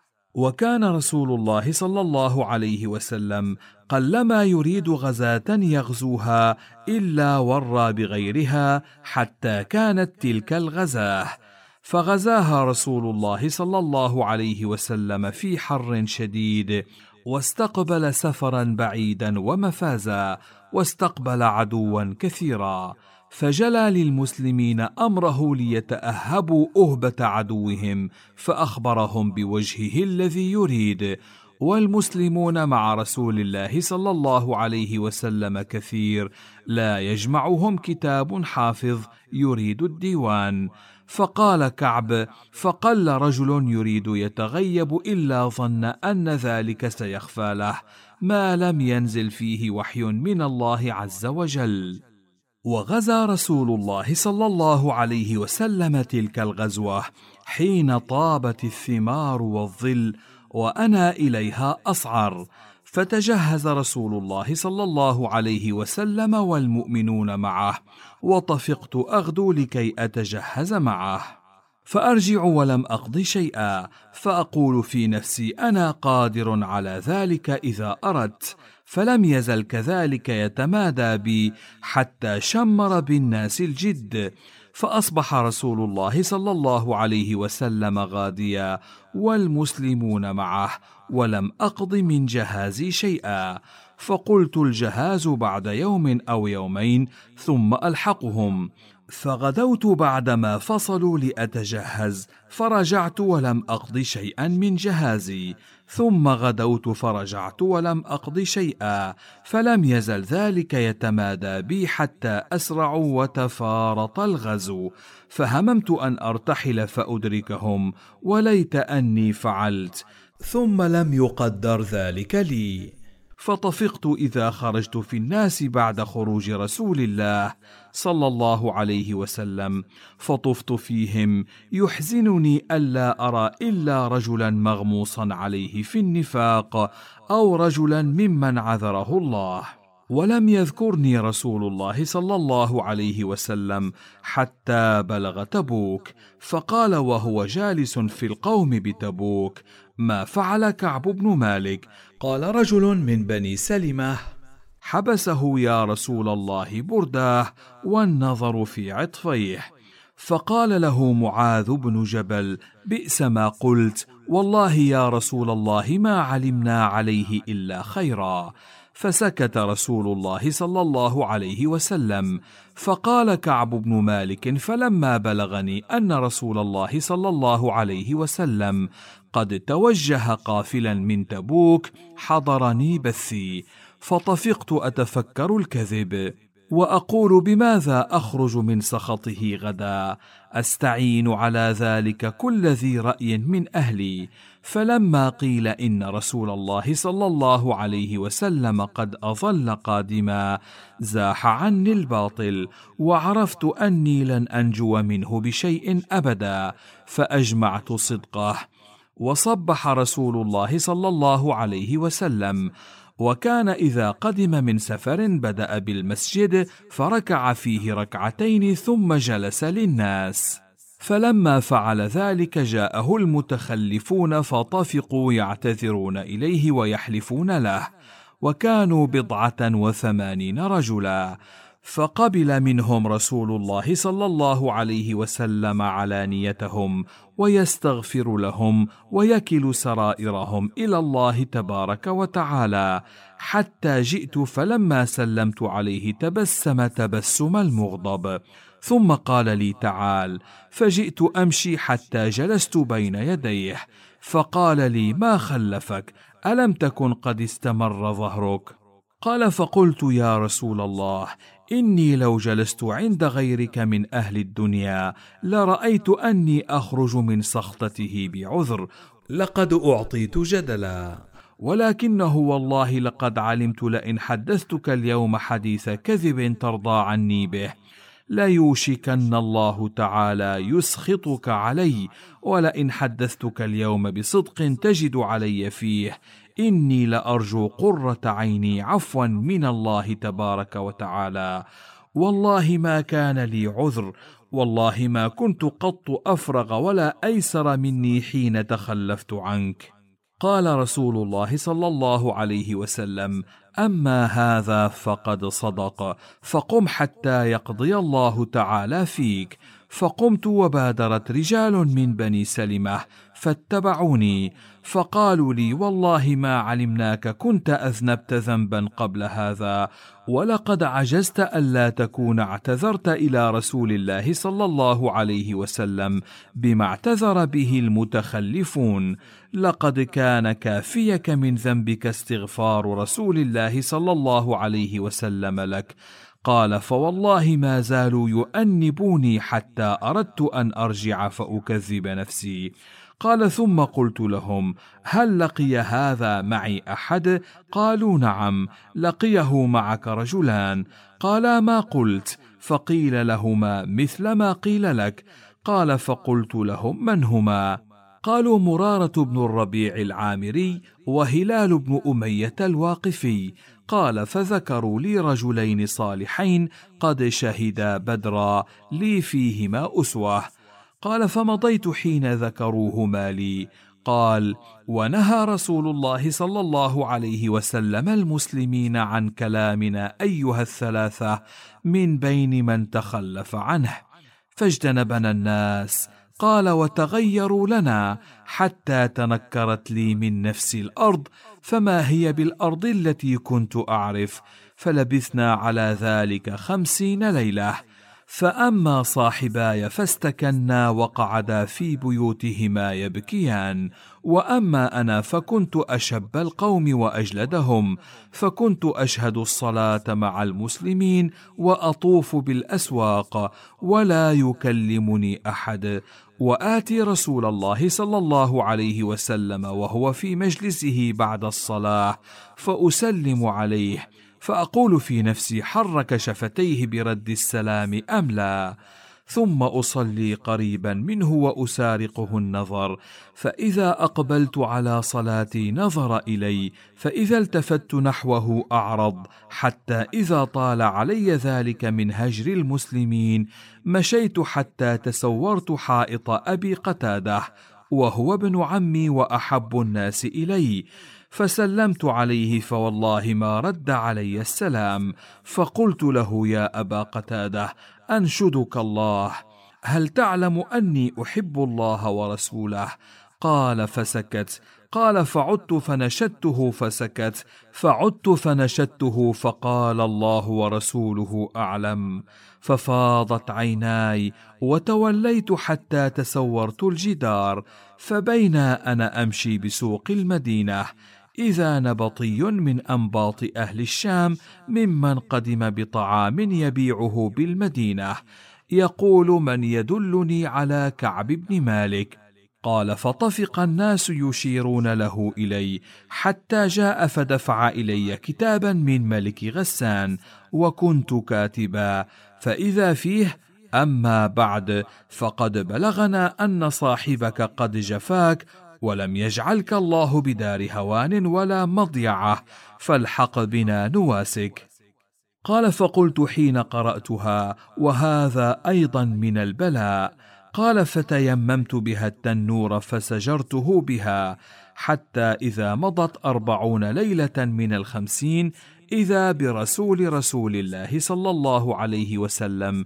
وكان رسول الله صلى الله عليه وسلم قلما يريد غزاة يغزوها إلا ورى بغيرها حتى كانت تلك الغزاة، فغزاها رسول الله صلى الله عليه وسلم في حر شديد، واستقبل سفرا بعيدا ومفازا، واستقبل عدوا كثيرا، فجلى للمسلمين أمره ليتأهبوا أهبة عدوهم، فأخبرهم بوجهه الذي يريد. والمسلمون مع رسول الله صلى الله عليه وسلم كثير، لا يجمعهم كتاب حافظ يريد الديوان. فقال كعب: فقل رجل يريد يتغيب إلا ظن أن ذلك سيخفى له، ما لم ينزل فيه وحي من الله عز وجل. وغزا رسول الله صلى الله عليه وسلم تلك الغزوة حين طابت الثمار والظل، وأنا إليها أصعر، فتجهز رسول الله صلى الله عليه وسلم والمؤمنون معه، وطفقت أغدو لكي أتجهز معه، فأرجع ولم أقض شيئا، فأقول في نفسي: أنا قادر على ذلك إذا أردت، فلم يزل كذلك يتمادى بي حتى شمر بالناس الجد، فأصبح رسول الله صلى الله عليه وسلم غاديا والمسلمون معه، ولم أقض من جهازي شيئا، فقلت: الجهاز بعد يوم أو يومين ثم ألحقهم. فغدوت بعدما فصلوا لأتجهز، فرجعت ولم أقض شيئا من جهازي، ثم غدوت فرجعت ولم أقض شيئا، فلم يزل ذلك يتمادى بي حتى أسرعوا وتفارط الغزو، فهممت أن أرتحل فأدركهم، وليت أني فعلت، ثم لم يقدر ذلك لي. فطفقت إذا خرجت في الناس بعد خروج رسول الله صلى الله عليه وسلم، فطفت فيهم، يحزنني ألا أرى إلا رجلا مغموصا عليه في النفاق، أو رجلا ممن عذره الله. ولم يذكرني رسول الله صلى الله عليه وسلم حتى بلغ تبوك، فقال وهو جالس في القوم بتبوك: ما فعل كعب بن مالك؟ قال رجل من بني سلمة: حبسه يا رسول الله برداه والنظر في عطفيه. فقال له معاذ بن جبل: بئس ما قلت، والله يا رسول الله ما علمنا عليه إلا خيرا. فسكت رسول الله صلى الله عليه وسلم. فقال كعب بن مالك: فلما بلغني أن رسول الله صلى الله عليه وسلم قد توجه قافلا من تبوك حضرني بثي، فطفقت أتفكر الكذب وأقول بماذا أخرج من سخطه غدا، أستعين على ذلك كل ذي رأي من أهلي. فلما قيل إن رسول الله صلى الله عليه وسلم قد أظل قادما زاح عني الباطل، وعرفت أني لن أنجو منه بشيء أبدا، فأجمعت صدقه. وصبح رسول الله صلى الله عليه وسلم، وكان إذا قدم من سفر بدأ بالمسجد فركع فيه ركعتين ثم جلس للناس. فلما فعل ذلك جاءه المتخلفون فطفقوا يعتذرون إليه ويحلفون له، وكانوا بضعة وثمانين رجلا. فقبل منهم رسول الله صلى الله عليه وسلم علانيتهم ويستغفر لهم ويكل سرائرهم إلى الله تبارك وتعالى، حتى جئت فلما سلمت عليه تبسم تبسم المغضب، ثم قال لي: تعال. فجئت أمشي حتى جلست بين يديه، فقال لي: ما خلفك؟ ألم تكن قد استمر ظهرك؟ قال: فقلت: يا رسول الله، إني لو جلست عند غيرك من أهل الدنيا لرأيت أني أخرج من سخطته بعذر، لقد أعطيت جدلا، ولكنه والله لقد علمت لئن حدثتك اليوم حديث كذب ترضى عني به ليوشكن الله تعالى يسخطك علي، ولئن حدثتك اليوم بصدق تجد علي فيه إني لأرجو قرة عيني عفوا من الله تبارك وتعالى. والله ما كان لي عذر، والله ما كنت قط أفرغ ولا أيسر مني حين تخلفت عنك. قال رسول الله صلى الله عليه وسلم: أما هذا فقد صدق، فقم حتى يقضي الله تعالى فيك. فقمت وبادرت رجال من بني سلمة فاتبعوني، فقالوا لي: والله ما علمناك كنت أذنبت ذنبا قبل هذا، ولقد عجزت ألا تكون اعتذرت إلى رسول الله صلى الله عليه وسلم بما اعتذر به المتخلفون، لقد كان كافيك من ذنبك استغفار رسول الله صلى الله عليه وسلم لك. قال: فوالله ما زالوا يؤنبوني حتى أردت أن أرجع فأكذب نفسي. قال: ثم قلت لهم: هل لقي هذا معي أحد؟ قالوا: نعم، لقيه معك رجلان. قالا: ما قلت؟ فقيل لهما مثل ما قيل لك. قال: فقلت لهم: من هما؟ قالوا: مرارة بن الربيع العامري وهلال بن أمية الواقفي. قال: فذكروا لي رجلين صالحين قد شهدا بدرا لي فيهما أسوة. قال: فمضيت حين ذكروهما لي. قال: ونهى رسول الله صلى الله عليه وسلم المسلمين عن كلامنا أيها الثلاثة من بين من تخلف عنه، فاجتنبنا الناس. قال: وتغيروا لنا حتى تنكرت لي من نفسي الأرض، فما هي بالأرض التي كنت أعرف، فلبثنا على ذلك خمسين ليلة. فأما صاحباي فاستكنا وقعدا في بيوتهما يبكيان، وأما أنا فكنت أشب القوم وأجلدهم، فكنت أشهد الصلاة مع المسلمين وأطوف بالأسواق ولا يكلمني أحد، وآتي رسول الله صلى الله عليه وسلم وهو في مجلسه بعد الصلاة فأسلم عليه، فأقول في نفسي: حرك شفتيه برد السلام أم لا؟ ثم أصلي قريبا منه وأسارقه النظر، فإذا أقبلت على صلاتي نظر إلي، فإذا التفت نحوه أعرض، حتى إذا طال علي ذلك من هجر المسلمين مشيت حتى تسورت حائط أبي قتادة وهو ابن عمي وأحب الناس إلي، فسلمت عليه فوالله ما رد علي السلام. فقلت له: يا أبا قتادة، أنشدك الله، هل تعلم أني أحب الله ورسوله؟ قال فسكت. قال فعدت فنشدته فسكت، فعدت فنشدته فقال الله ورسوله أعلم. ففاضت عيناي وتوليت حتى تسورت الجدار، فبينا أنا أمشي بسوق المدينة إذا نبطي من أنباط أهل الشام ممن قدم بطعام يبيعه بالمدينة يقول من يدلني على كعب بن مالك. قال فطفق الناس يشيرون له إلي حتى جاء فدفع إلي كتابا من ملك غسان وكنت كاتبا، فإذا فيه: أما بعد فقد بلغنا أن صاحبك قد جفاك ولم يجعلك الله بدار هوان ولا مضيعة، فالحق بنا نواسك. قال فقلت حين قرأتها: وهذا أيضا من البلاء. قال فتيممت بها التنور فسجرته بها حتى إذا مضت أربعون ليلة من الخمسين إذا برسول رسول الله صلى الله عليه وسلم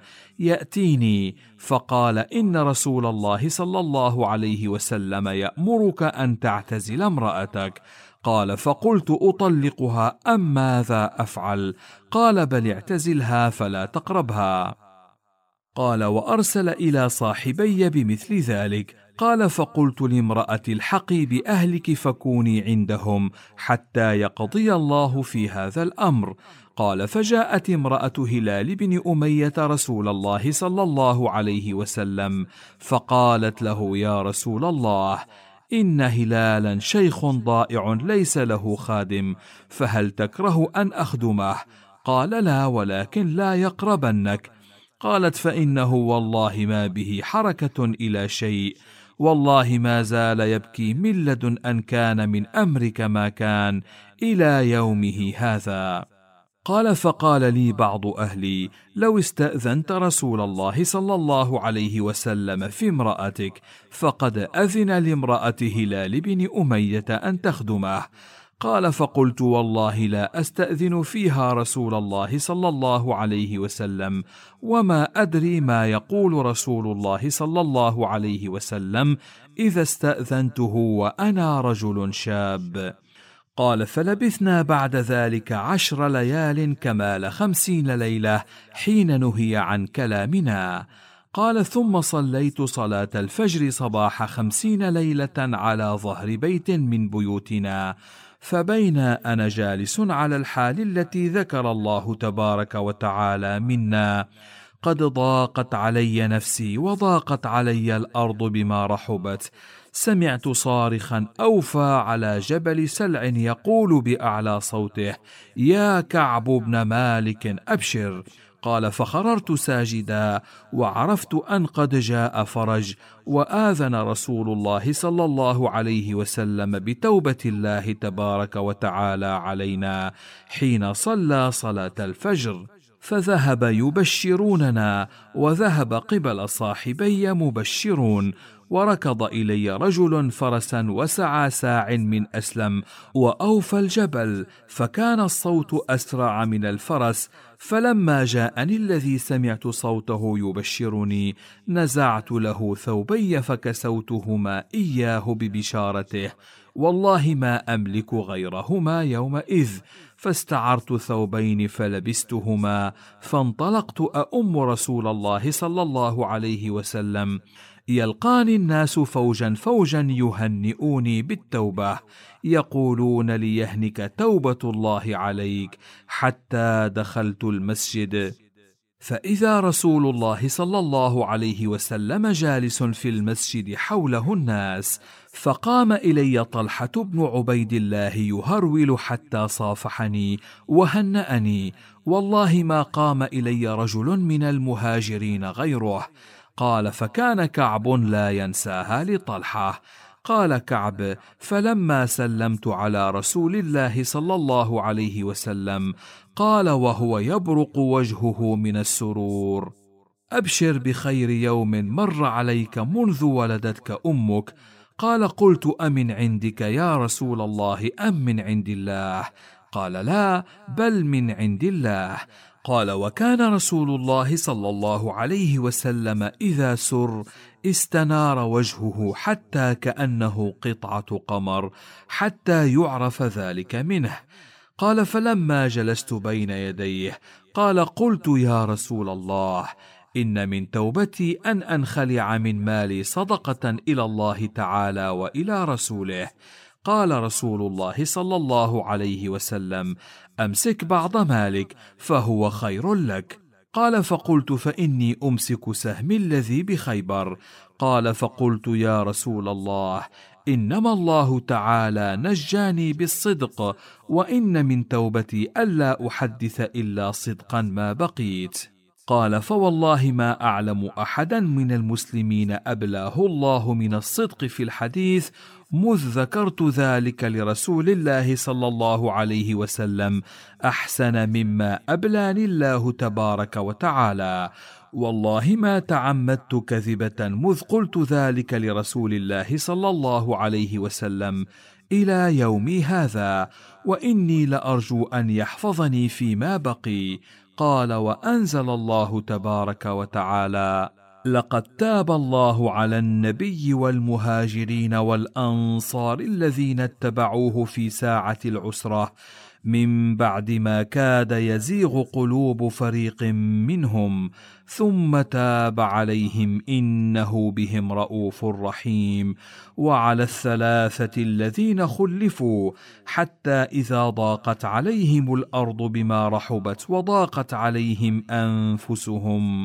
يأتيني فقال: إن رسول الله صلى الله عليه وسلم يأمرك أن تعتزل امرأتك. قال فقلت: أطلقها أم ماذا أفعل؟ قال: بل اعتزلها فلا تقربها. قال: وأرسل إلى صاحبي بمثل ذلك. قال فقلت لامرأتي: الحقي بأهلك فكوني عندهم حتى يقضي الله في هذا الأمر. قال فجاءت امرأة هلال بن أمية رسول الله صلى الله عليه وسلم فقالت له: يا رسول الله، إن هلالا شيخ ضائع ليس له خادم، فهل تكره أن أخدمه؟ قال: لا، ولكن لا يقربنك. قالت: فإنه والله ما به حركة إلى شيء، والله ما زال يبكي من لدن أن كان من أمرك ما كان إلى يومه هذا. قال فقال لي بعض أهلي: لو استأذنت رسول الله صلى الله عليه وسلم في امرأتك فقد أذن لامرأة هلال بن أمية أن تخدمه. قال فقلت: والله لا أستأذن فيها رسول الله صلى الله عليه وسلم، وما أدري ما يقول رسول الله صلى الله عليه وسلم إذا استأذنته وأنا رجل شاب. قال فلبثنا بعد ذلك عشر ليال كمال خمسين ليلة حين نهي عن كلامنا. قال ثم صليت صلاة الفجر صباح خمسين ليلة على ظهر بيت من بيوتنا، فبين أنا جالس على الحال التي ذكر الله تبارك وتعالى منا قد ضاقت علي نفسي وضاقت علي الأرض بما رحبت، سمعت صارخا أوفى على جبل سلع يقول بأعلى صوته: يا كعب بن مالك أبشر. قال فخررت ساجدا وعرفت أن قد جاء فرج، وآذن رسول الله صلى الله عليه وسلم بتوبة الله تبارك وتعالى علينا حين صلى صلاة الفجر، فذهب يبشروننا وذهب قبل صاحبي مبشرون. وركض إلي رجل فرسا وسعى ساع من أسلم وأوفى الجبل، فكان الصوت أسرع من الفرس، فلما جاءني الذي سمعت صوته يبشرني نزعت له ثوبي فكسوتهما إياه ببشارته، والله ما أملك غيرهما يومئذ، فاستعرت ثوبين فلبستهما، فانطلقت أؤم رسول الله صلى الله عليه وسلم. يلقاني الناس فوجا فوجا يهنئوني بالتوبة، يقولون ليهنك توبة الله عليك، حتى دخلت المسجد فإذا رسول الله صلى الله عليه وسلم جالس في المسجد حوله الناس، فقام إلي طلحة بن عبيد الله يهرول حتى صافحني وهنأني، والله ما قام إلي رجل من المهاجرين غيره. قال فكان كعب لا ينساها لطلحة. قال كعب فلما سلمت على رسول الله صلى الله عليه وسلم قال وهو يبرق وجهه من السرور: أبشر بخير يوم مر عليك منذ ولدتك أمك. قال قلت: أمن عندك يا رسول الله أم من عند الله؟ قال لا، بل من عند الله. قال: وكان رسول الله صلى الله عليه وسلم إذا سر استنار وجهه حتى كأنه قطعة قمر، حتى يعرف ذلك منه. قال: فلما جلست بين يديه قال: قلت يا رسول الله، إن من توبتي أن أنخلع من مالي صدقة إلى الله تعالى وإلى رسوله. قال رسول الله صلى الله عليه وسلم: أمسك بعض مالك فهو خير لك. قال: فقلت: فإني أمسك سهمي الذي بخيبر. قال: فقلت: يا رسول الله، إنما الله تعالى نجاني بالصدق، وإن من توبتي ألا أحدث إلا صدقا ما بقيت. قال: فوالله ما أعلم أحدا من المسلمين أبلاه الله من الصدق في الحديث مذ ذكرت ذلك لرسول الله صلى الله عليه وسلم أحسن مما أبلاني الله تبارك وتعالى. والله ما تعمدت كذبة مذ قلت ذلك لرسول الله صلى الله عليه وسلم إلى يومي هذا، وإني لأرجو أن يحفظني فيما بقي. قال: وأنزل الله تبارك وتعالى: لقد تاب الله على النبي والمهاجرين والأنصار الذين اتبعوه في ساعة العسرة من بعد ما كاد يزيغ قلوب فريق منهم، ثم تاب عليهم إنه بهم رؤوف رحيم. وعلى الثلاثة الذين خلفوا حتى إذا ضاقت عليهم الأرض بما رحبت وضاقت عليهم أنفسهم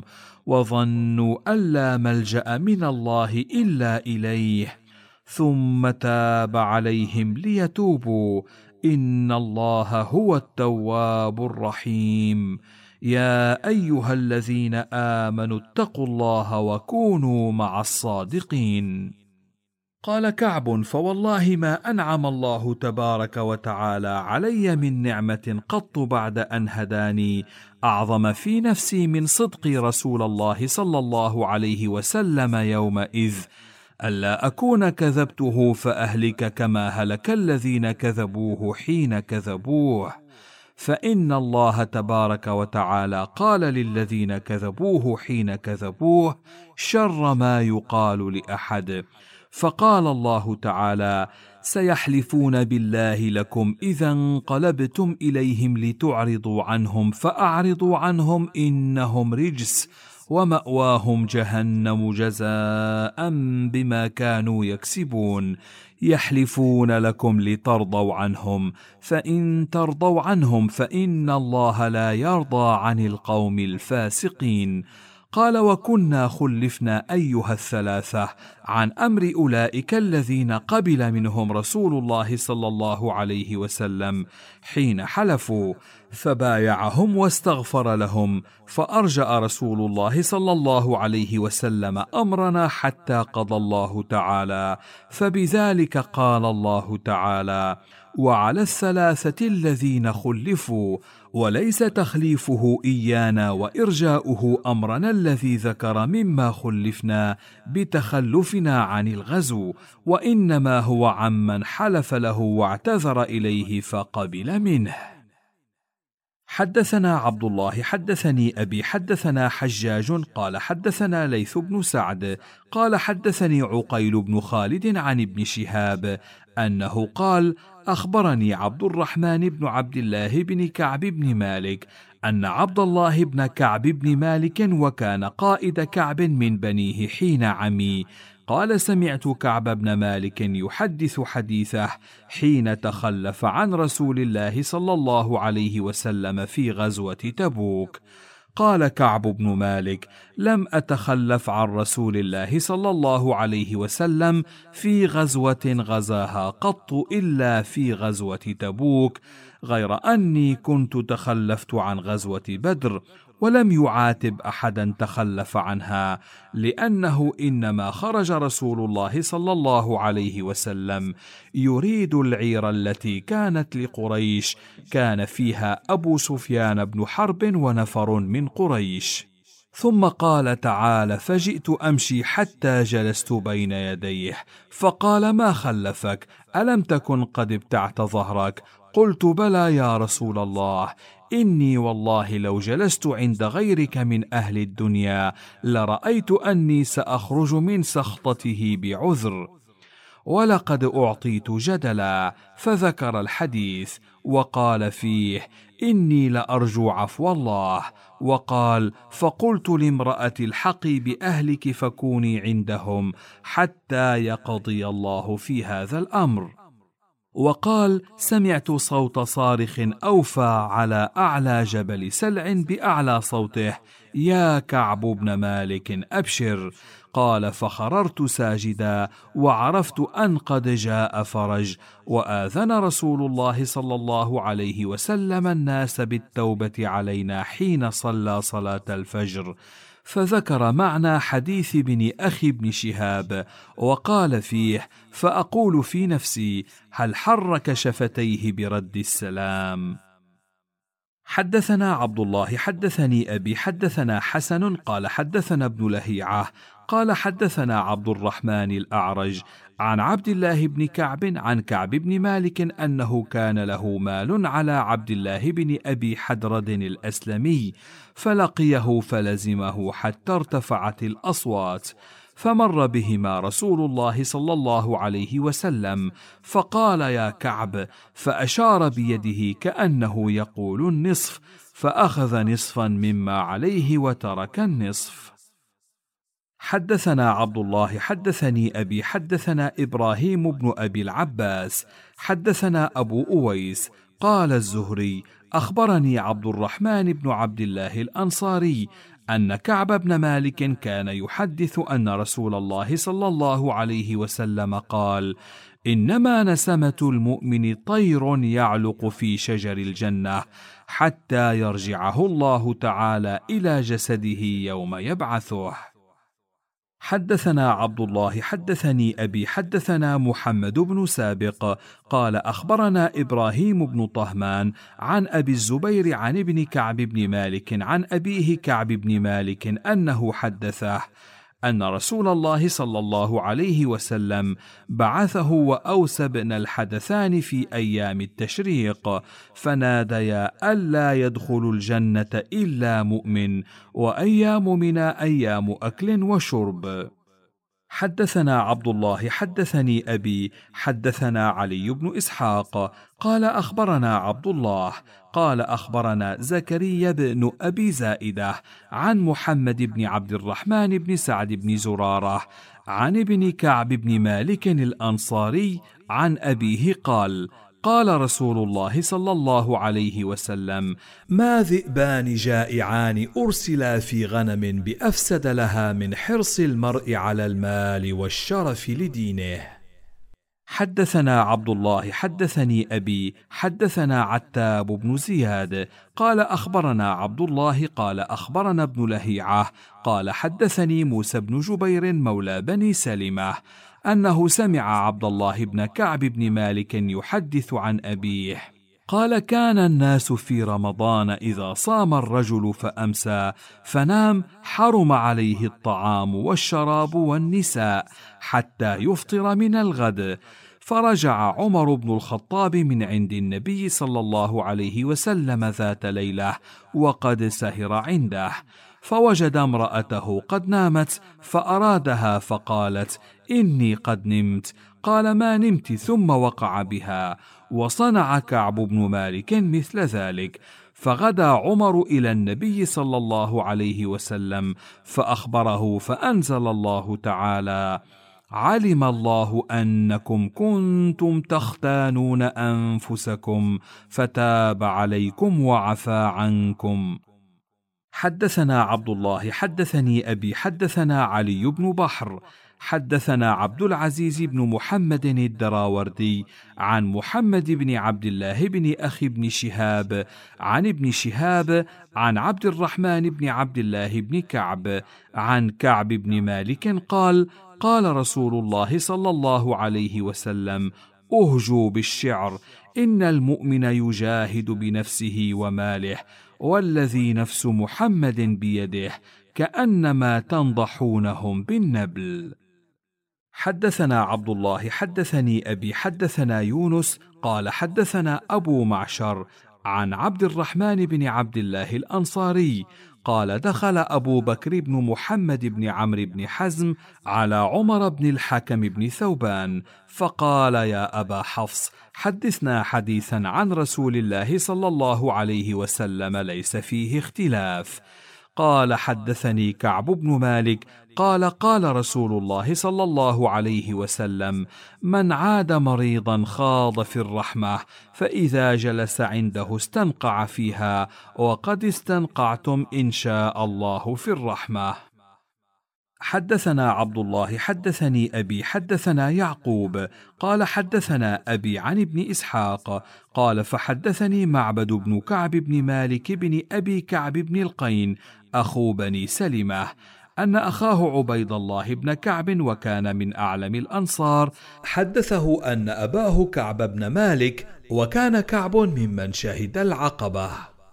وظنوا أن لا ملجأ من الله إلا إليه، ثم تاب عليهم ليتوبوا، إن الله هو التواب الرحيم. يا أيها الذين آمنوا اتقوا الله وكونوا مع الصادقين. قال كعب: فوالله ما أنعم الله تبارك وتعالى علي من نعمة قط بعد أن هداني أعظم في نفسي من صدق رسول الله صلى الله عليه وسلم يومئذ، ألا أكون كذبته فأهلك كما هلك الذين كذبوه حين كذبوه. فإن الله تبارك وتعالى قال للذين كذبوه حين كذبوه شر ما يقال لأحد. فقال الله تعالى: سيحلفون بالله لكم إذا انقلبتم إليهم لتعرضوا عنهم فأعرضوا عنهم إنهم رجس ومأواهم جهنم جزاء بما كانوا يكسبون. يحلفون لكم لترضوا عنهم، فإن ترضوا عنهم فإن الله لا يرضى عن القوم الفاسقين. قال: وكنا خلفنا أيها الثلاثة عن أمر أولئك الذين قبل منهم رسول الله صلى الله عليه وسلم حين حلفوا، فبايعهم واستغفر لهم، فأرجأ رسول الله صلى الله عليه وسلم أمرنا حتى قضى الله تعالى. فبذلك قال الله تعالى: وعلى الثلاثة الذين خلفوا. وليس تخليفه إيانا وإرجاؤه أمرنا الذي ذكر مما خلفنا بتخلفنا عن الغزو، وإنما هو عمن حلف له واعتذر إليه فقبل منه. حدثنا عبد الله حدثني أبي حدثنا حجاج قال حدثنا ليث بن سعد قال حدثني عقيل بن خالد عن ابن شهاب أنه قال: أخبرني عبد الرحمن بن عبد الله بن كعب بن مالك أن عبد الله بن كعب بن مالك وكان قائد كعب من بنيه حين عمي، قال: سمعت كعب بن مالك يحدث حديثه حين تخلف عن رسول الله صلى الله عليه وسلم في غزوة تبوك. قال كعب بن مالك: لم أتخلف عن رسول الله صلى الله عليه وسلم في غزوة غزاها قط إلا في غزوة تبوك، غير أني كنت تخلفت عن غزوة بدر، ولم يعاتب أحدا تخلف عنها، لأنه إنما خرج رسول الله صلى الله عليه وسلم يريد العير التي كانت لقريش، كان فيها أبو سفيان بن حرب ونفر من قريش. ثم قال تعالى: فجئت أمشي حتى جلست بين يديه، فقال: ما خلفك؟ ألم تكن قد ابتعت ظهرك؟ قلت: بلى يا رسول الله، إني والله لو جلست عند غيرك من أهل الدنيا لرأيت أني سأخرج من سخطته بعذر. ولقد أعطيت جدلا، فذكر الحديث وقال فيه: إني لأرجو عفو الله. وقال: فقلت لامرأة الحقي بأهلك فكوني عندهم حتى يقضي الله في هذا الأمر. وقال: سمعت صوت صارخ أوفى على أعلى جبل سلع بأعلى صوته: يا كعب بن مالك أبشر. قال: فخررت ساجدا وعرفت أن قد جاء فرج، وآذن رسول الله صلى الله عليه وسلم الناس بالتوبة علينا حين صلى صلاة الفجر. فذكر معنى حديث بن أخي بن شهاب وقال فيه: فأقول في نفسي هل حرك شفتيه برد السلام. حدثنا عبد الله حدثني أبي حدثنا حسن قال حدثنا ابن لهيعة قال حدثنا عبد الرحمن الأعرج عن عبد الله بن كعب عن كعب بن مالك أنه كان له مال على عبد الله بن أبي حدرد الأسلمي، فلقيه فلزمه حتى ارتفعت الأصوات، فمر بهما رسول الله صلى الله عليه وسلم فقال: يا كعب، فأشار بيده كأنه يقول النصف، فأخذ نصفا مما عليه وترك النصف. حدثنا عبد الله حدثني أبي حدثنا إبراهيم بن أبي العباس حدثنا أبو أويس قال الزهري: أخبرني عبد الرحمن بن عبد الله الأنصاري أن كعب بن مالك كان يحدث أن رسول الله صلى الله عليه وسلم قال: إنما نسمة المؤمن طير يعلق في شجر الجنة حتى يرجعه الله تعالى إلى جسده يوم يبعثه. حدثنا عبد الله حدثني أبي حدثنا محمد بن سابق قال أخبرنا إبراهيم بن طهمان عن أبي الزبير عن ابن كعب بن مالك عن أبيه كعب بن مالك أنه حدثه أن رسول الله صلى الله عليه وسلم بعثه وأوس بن الحدثان في أيام التشريق، فناديا ألا يدخل الجنة إلا مؤمن، وأيام منا أيام أكل وشرب. حدثنا عبد الله حدثني أبي حدثنا علي بن إسحاق قال أخبرنا عبد الله قال أخبرنا زكريا بن أبي زائدة عن محمد بن عبد الرحمن بن سعد بن زرارة عن ابن كعب بن مالك الأنصاري عن أبيه قال: قال رسول الله صلى الله عليه وسلم: ما ذئبان جائعان أرسلا في غنم بأفسد لها من حرص المرء على المال والشرف لدينه. حدثنا عبد الله حدثني أبي حدثنا عتاب بن زياد قال أخبرنا عبد الله قال أخبرنا ابن لهيعة قال حدثني موسى بن جبير مولى بني سلمة أنه سمع عبد الله بن كعب بن مالك يحدث عن أبيه قال: كان الناس في رمضان إذا صام الرجل فأمسى فنام حرم عليه الطعام والشراب والنساء حتى يفطر من الغد، فرجع عمر بن الخطاب من عند النبي صلى الله عليه وسلم ذات ليلة وقد سهر عنده، فوجد امرأته قد نامت فأرادها فقالت: إني قد نمت. قال: ما نمت؟ ثم وقع بها، وصنع كعب بن مالك مثل ذلك، فغدا عمر إلى النبي صلى الله عليه وسلم فأخبره، فأنزل الله تعالى: علم الله أنكم كنتم تختانون أنفسكم فتاب عليكم وعفى عنكم. حدثنا عبد الله حدثني أبي حدثنا علي بن بحر حدثنا عبد العزيز بن محمد الدراوردي عن محمد بن عبد الله بن أخي بن شهاب عن ابن شهاب عن عبد الرحمن بن عبد الله بن كعب عن كعب بن مالك قال: قال رسول الله صلى الله عليه وسلم: أهجوا بالشعر، إن المؤمن يجاهد بنفسه وماله، والذي نفس محمد بيده كأنما تنضحونهم بالنبل. حدثنا عبد الله حدثني أبي حدثنا يونس قال حدثنا أبو معشر عن عبد الرحمن بن عبد الله الأنصاري قال دخل أبو بكر بن محمد بن عمرو بن حزم على عمر بن الحكم بن ثوبان فقال يا أبا حفص حدثنا حديثا عن رسول الله صلى الله عليه وسلم ليس فيه اختلاف. قال حدثني كعب بن مالك قال قال رسول الله صلى الله عليه وسلم من عاد مريضا خاض في الرحمة فإذا جلس عنده استنقع فيها وقد استنقعتم إن شاء الله في الرحمة. حدثنا عبد الله حدثني أبي حدثنا يعقوب قال حدثنا أبي عن ابن إسحاق قال فحدثني معبد بن كعب بن مالك بن أبي كعب بن القين أخو بني سلمة أن أخاه عبيد الله بن كعب وكان من أعلم الأنصار حدثه أن أباه كعب بن مالك وكان كعب ممن شهد العقبة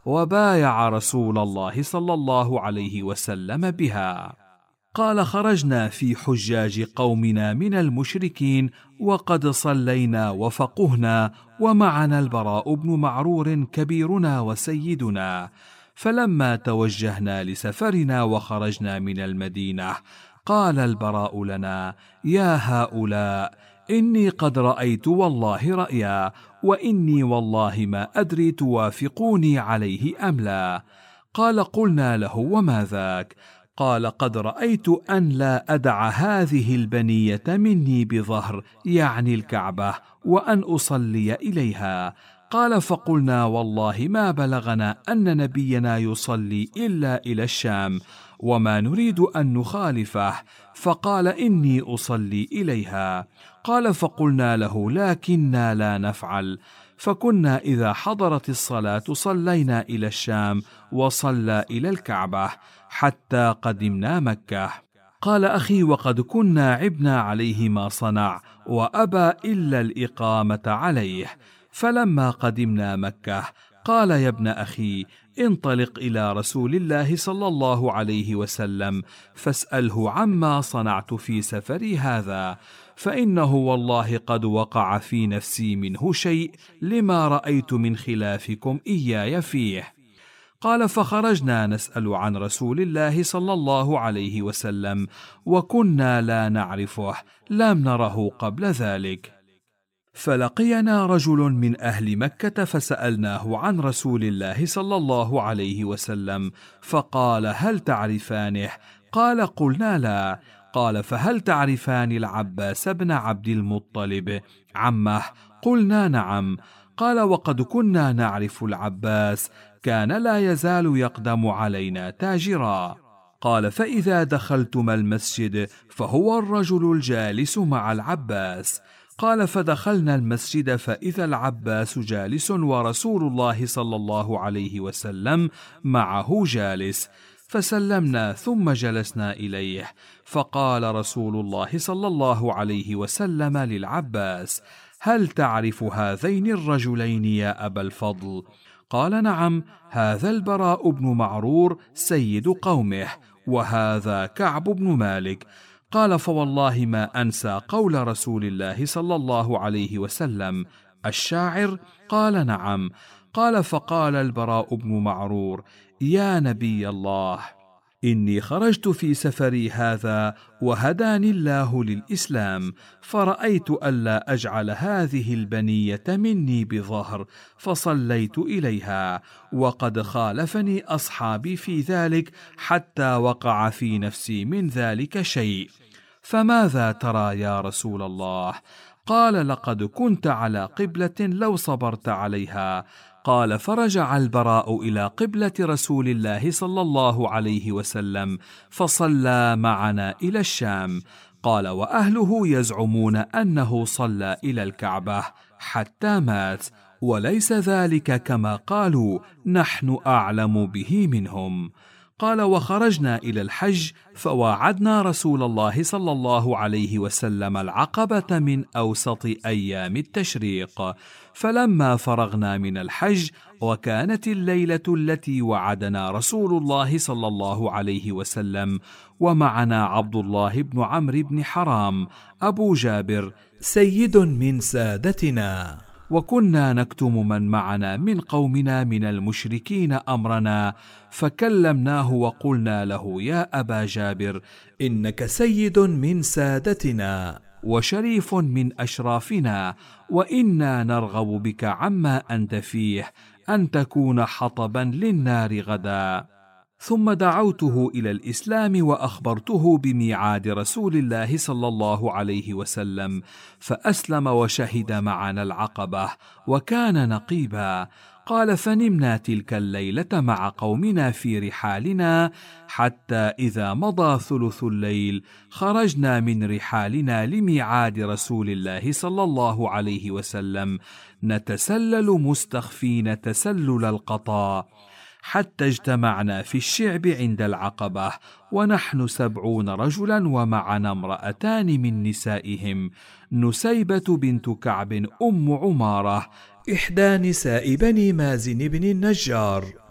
وبايع رسول الله صلى الله عليه وسلم بها. قال خرجنا في حجاج قومنا من المشركين وقد صلينا وفقهنا ومعنا البراء بن معرور كبيرنا وسيدنا، فلما توجهنا لسفرنا وخرجنا من المدينة قال البراء لنا يا هؤلاء إني قد رأيت والله رأيا وإني والله ما أدري توافقوني عليه أم لا. قال قلنا له وما ذاك؟ قال قد رأيت أن لا أدع هذه البنية مني بظهر يعني الكعبة وأن أصلي إليها. قال فقلنا والله ما بلغنا أن نبينا يصلي إلا إلى الشام وما نريد أن نخالفه، فقال إني أصلي إليها. قال فقلنا له لكننا لا نفعل، فكنا إذا حضرت الصلاة صلينا إلى الشام وصلى إلى الكعبة حتى قدمنا مكة. قال أخي وقد كنا عبنا عليه ما صنع وأبى إلا الإقامة عليه. فلما قدمنا مكة قال يا ابن أخي انطلق إلى رسول الله صلى الله عليه وسلم فاسأله عما صنعت في سفري هذا، فإنه والله قد وقع في نفسي منه شيء لما رأيت من خلافكم إياي فيه. قال فخرجنا نسأل عن رسول الله صلى الله عليه وسلم وكنا لا نعرفه لم نره قبل ذلك. فلقينا رجل من أهل مكة فسألناه عن رسول الله صلى الله عليه وسلم فقال هل تعرفانه؟ قال قلنا لا. قال فهل تعرفان العباس بن عبد المطلب عمه؟ قلنا نعم. قال وقد كنا نعرف العباس كان لا يزال يقدم علينا تاجرا. قال فإذا دخلتما المسجد فهو الرجل الجالس مع العباس. قال فدخلنا المسجد فإذا العباس جالس ورسول الله صلى الله عليه وسلم معه جالس، فسلمنا ثم جلسنا إليه، فقال رسول الله صلى الله عليه وسلم للعباس هل تعرف هذين الرجلين يا أبا الفضل؟ قال نعم، هذا البراء بن معرور سيد قومه وهذا كعب بن مالك. قال فوالله ما أنسى قول رسول الله صلى الله عليه وسلم الشاعر؟ قال نعم. قال فقال البراء بن معرور يا نبي الله إني خرجت في سفري هذا وهداني الله للإسلام، فرأيت ألا أجعل هذه البنية مني بظهر فصليت إليها، وقد خالفني أصحابي في ذلك حتى وقع في نفسي من ذلك شيء، فماذا ترى يا رسول الله؟ قال لقد كنت على قبلة لو صبرت عليها. قال فرجع البراء إلى قبلة رسول الله صلى الله عليه وسلم فصلى معنا إلى الشام. قال وأهله يزعمون أنه صلى إلى الكعبة حتى مات، وليس ذلك كما قالوا، نحن أعلم به منهم. قال وخرجنا إلى الحج فواعدنا رسول الله صلى الله عليه وسلم العقبة من أوسط أيام التشريق، فلما فرغنا من الحج وكانت الليلة التي وعدنا رسول الله صلى الله عليه وسلم ومعنا عبد الله بن عمرو بن حرام أبو جابر سيد من سادتنا، وكنا نكتم من معنا من قومنا من المشركين أمرنا، فكلمناه وقلنا له: يا أبا جابر، إنك سيد من سادتنا وشريف من أشرافنا، وإنا نرغب بك عما أنت فيه أن تكون حطبا للنار غدا. ثم دعوته إلى الإسلام وأخبرته بميعاد رسول الله صلى الله عليه وسلم، فأسلم وشهد معنا العقبة وكان نقيبا. قال: فنمنا تلك الليلة مع قومنا في رحالنا، حتى إذا مضى ثلث الليل خرجنا من رحالنا لميعاد رسول الله صلى الله عليه وسلم، نتسلل مستخفين تسلل القطا، حتى اجتمعنا في الشعب عند العقبة، ونحن سبعون رجلا ومعنا امرأتان من نسائهم، نسيبة بنت كعب أم عمارة إحدى نساء بني مازن بن النجار،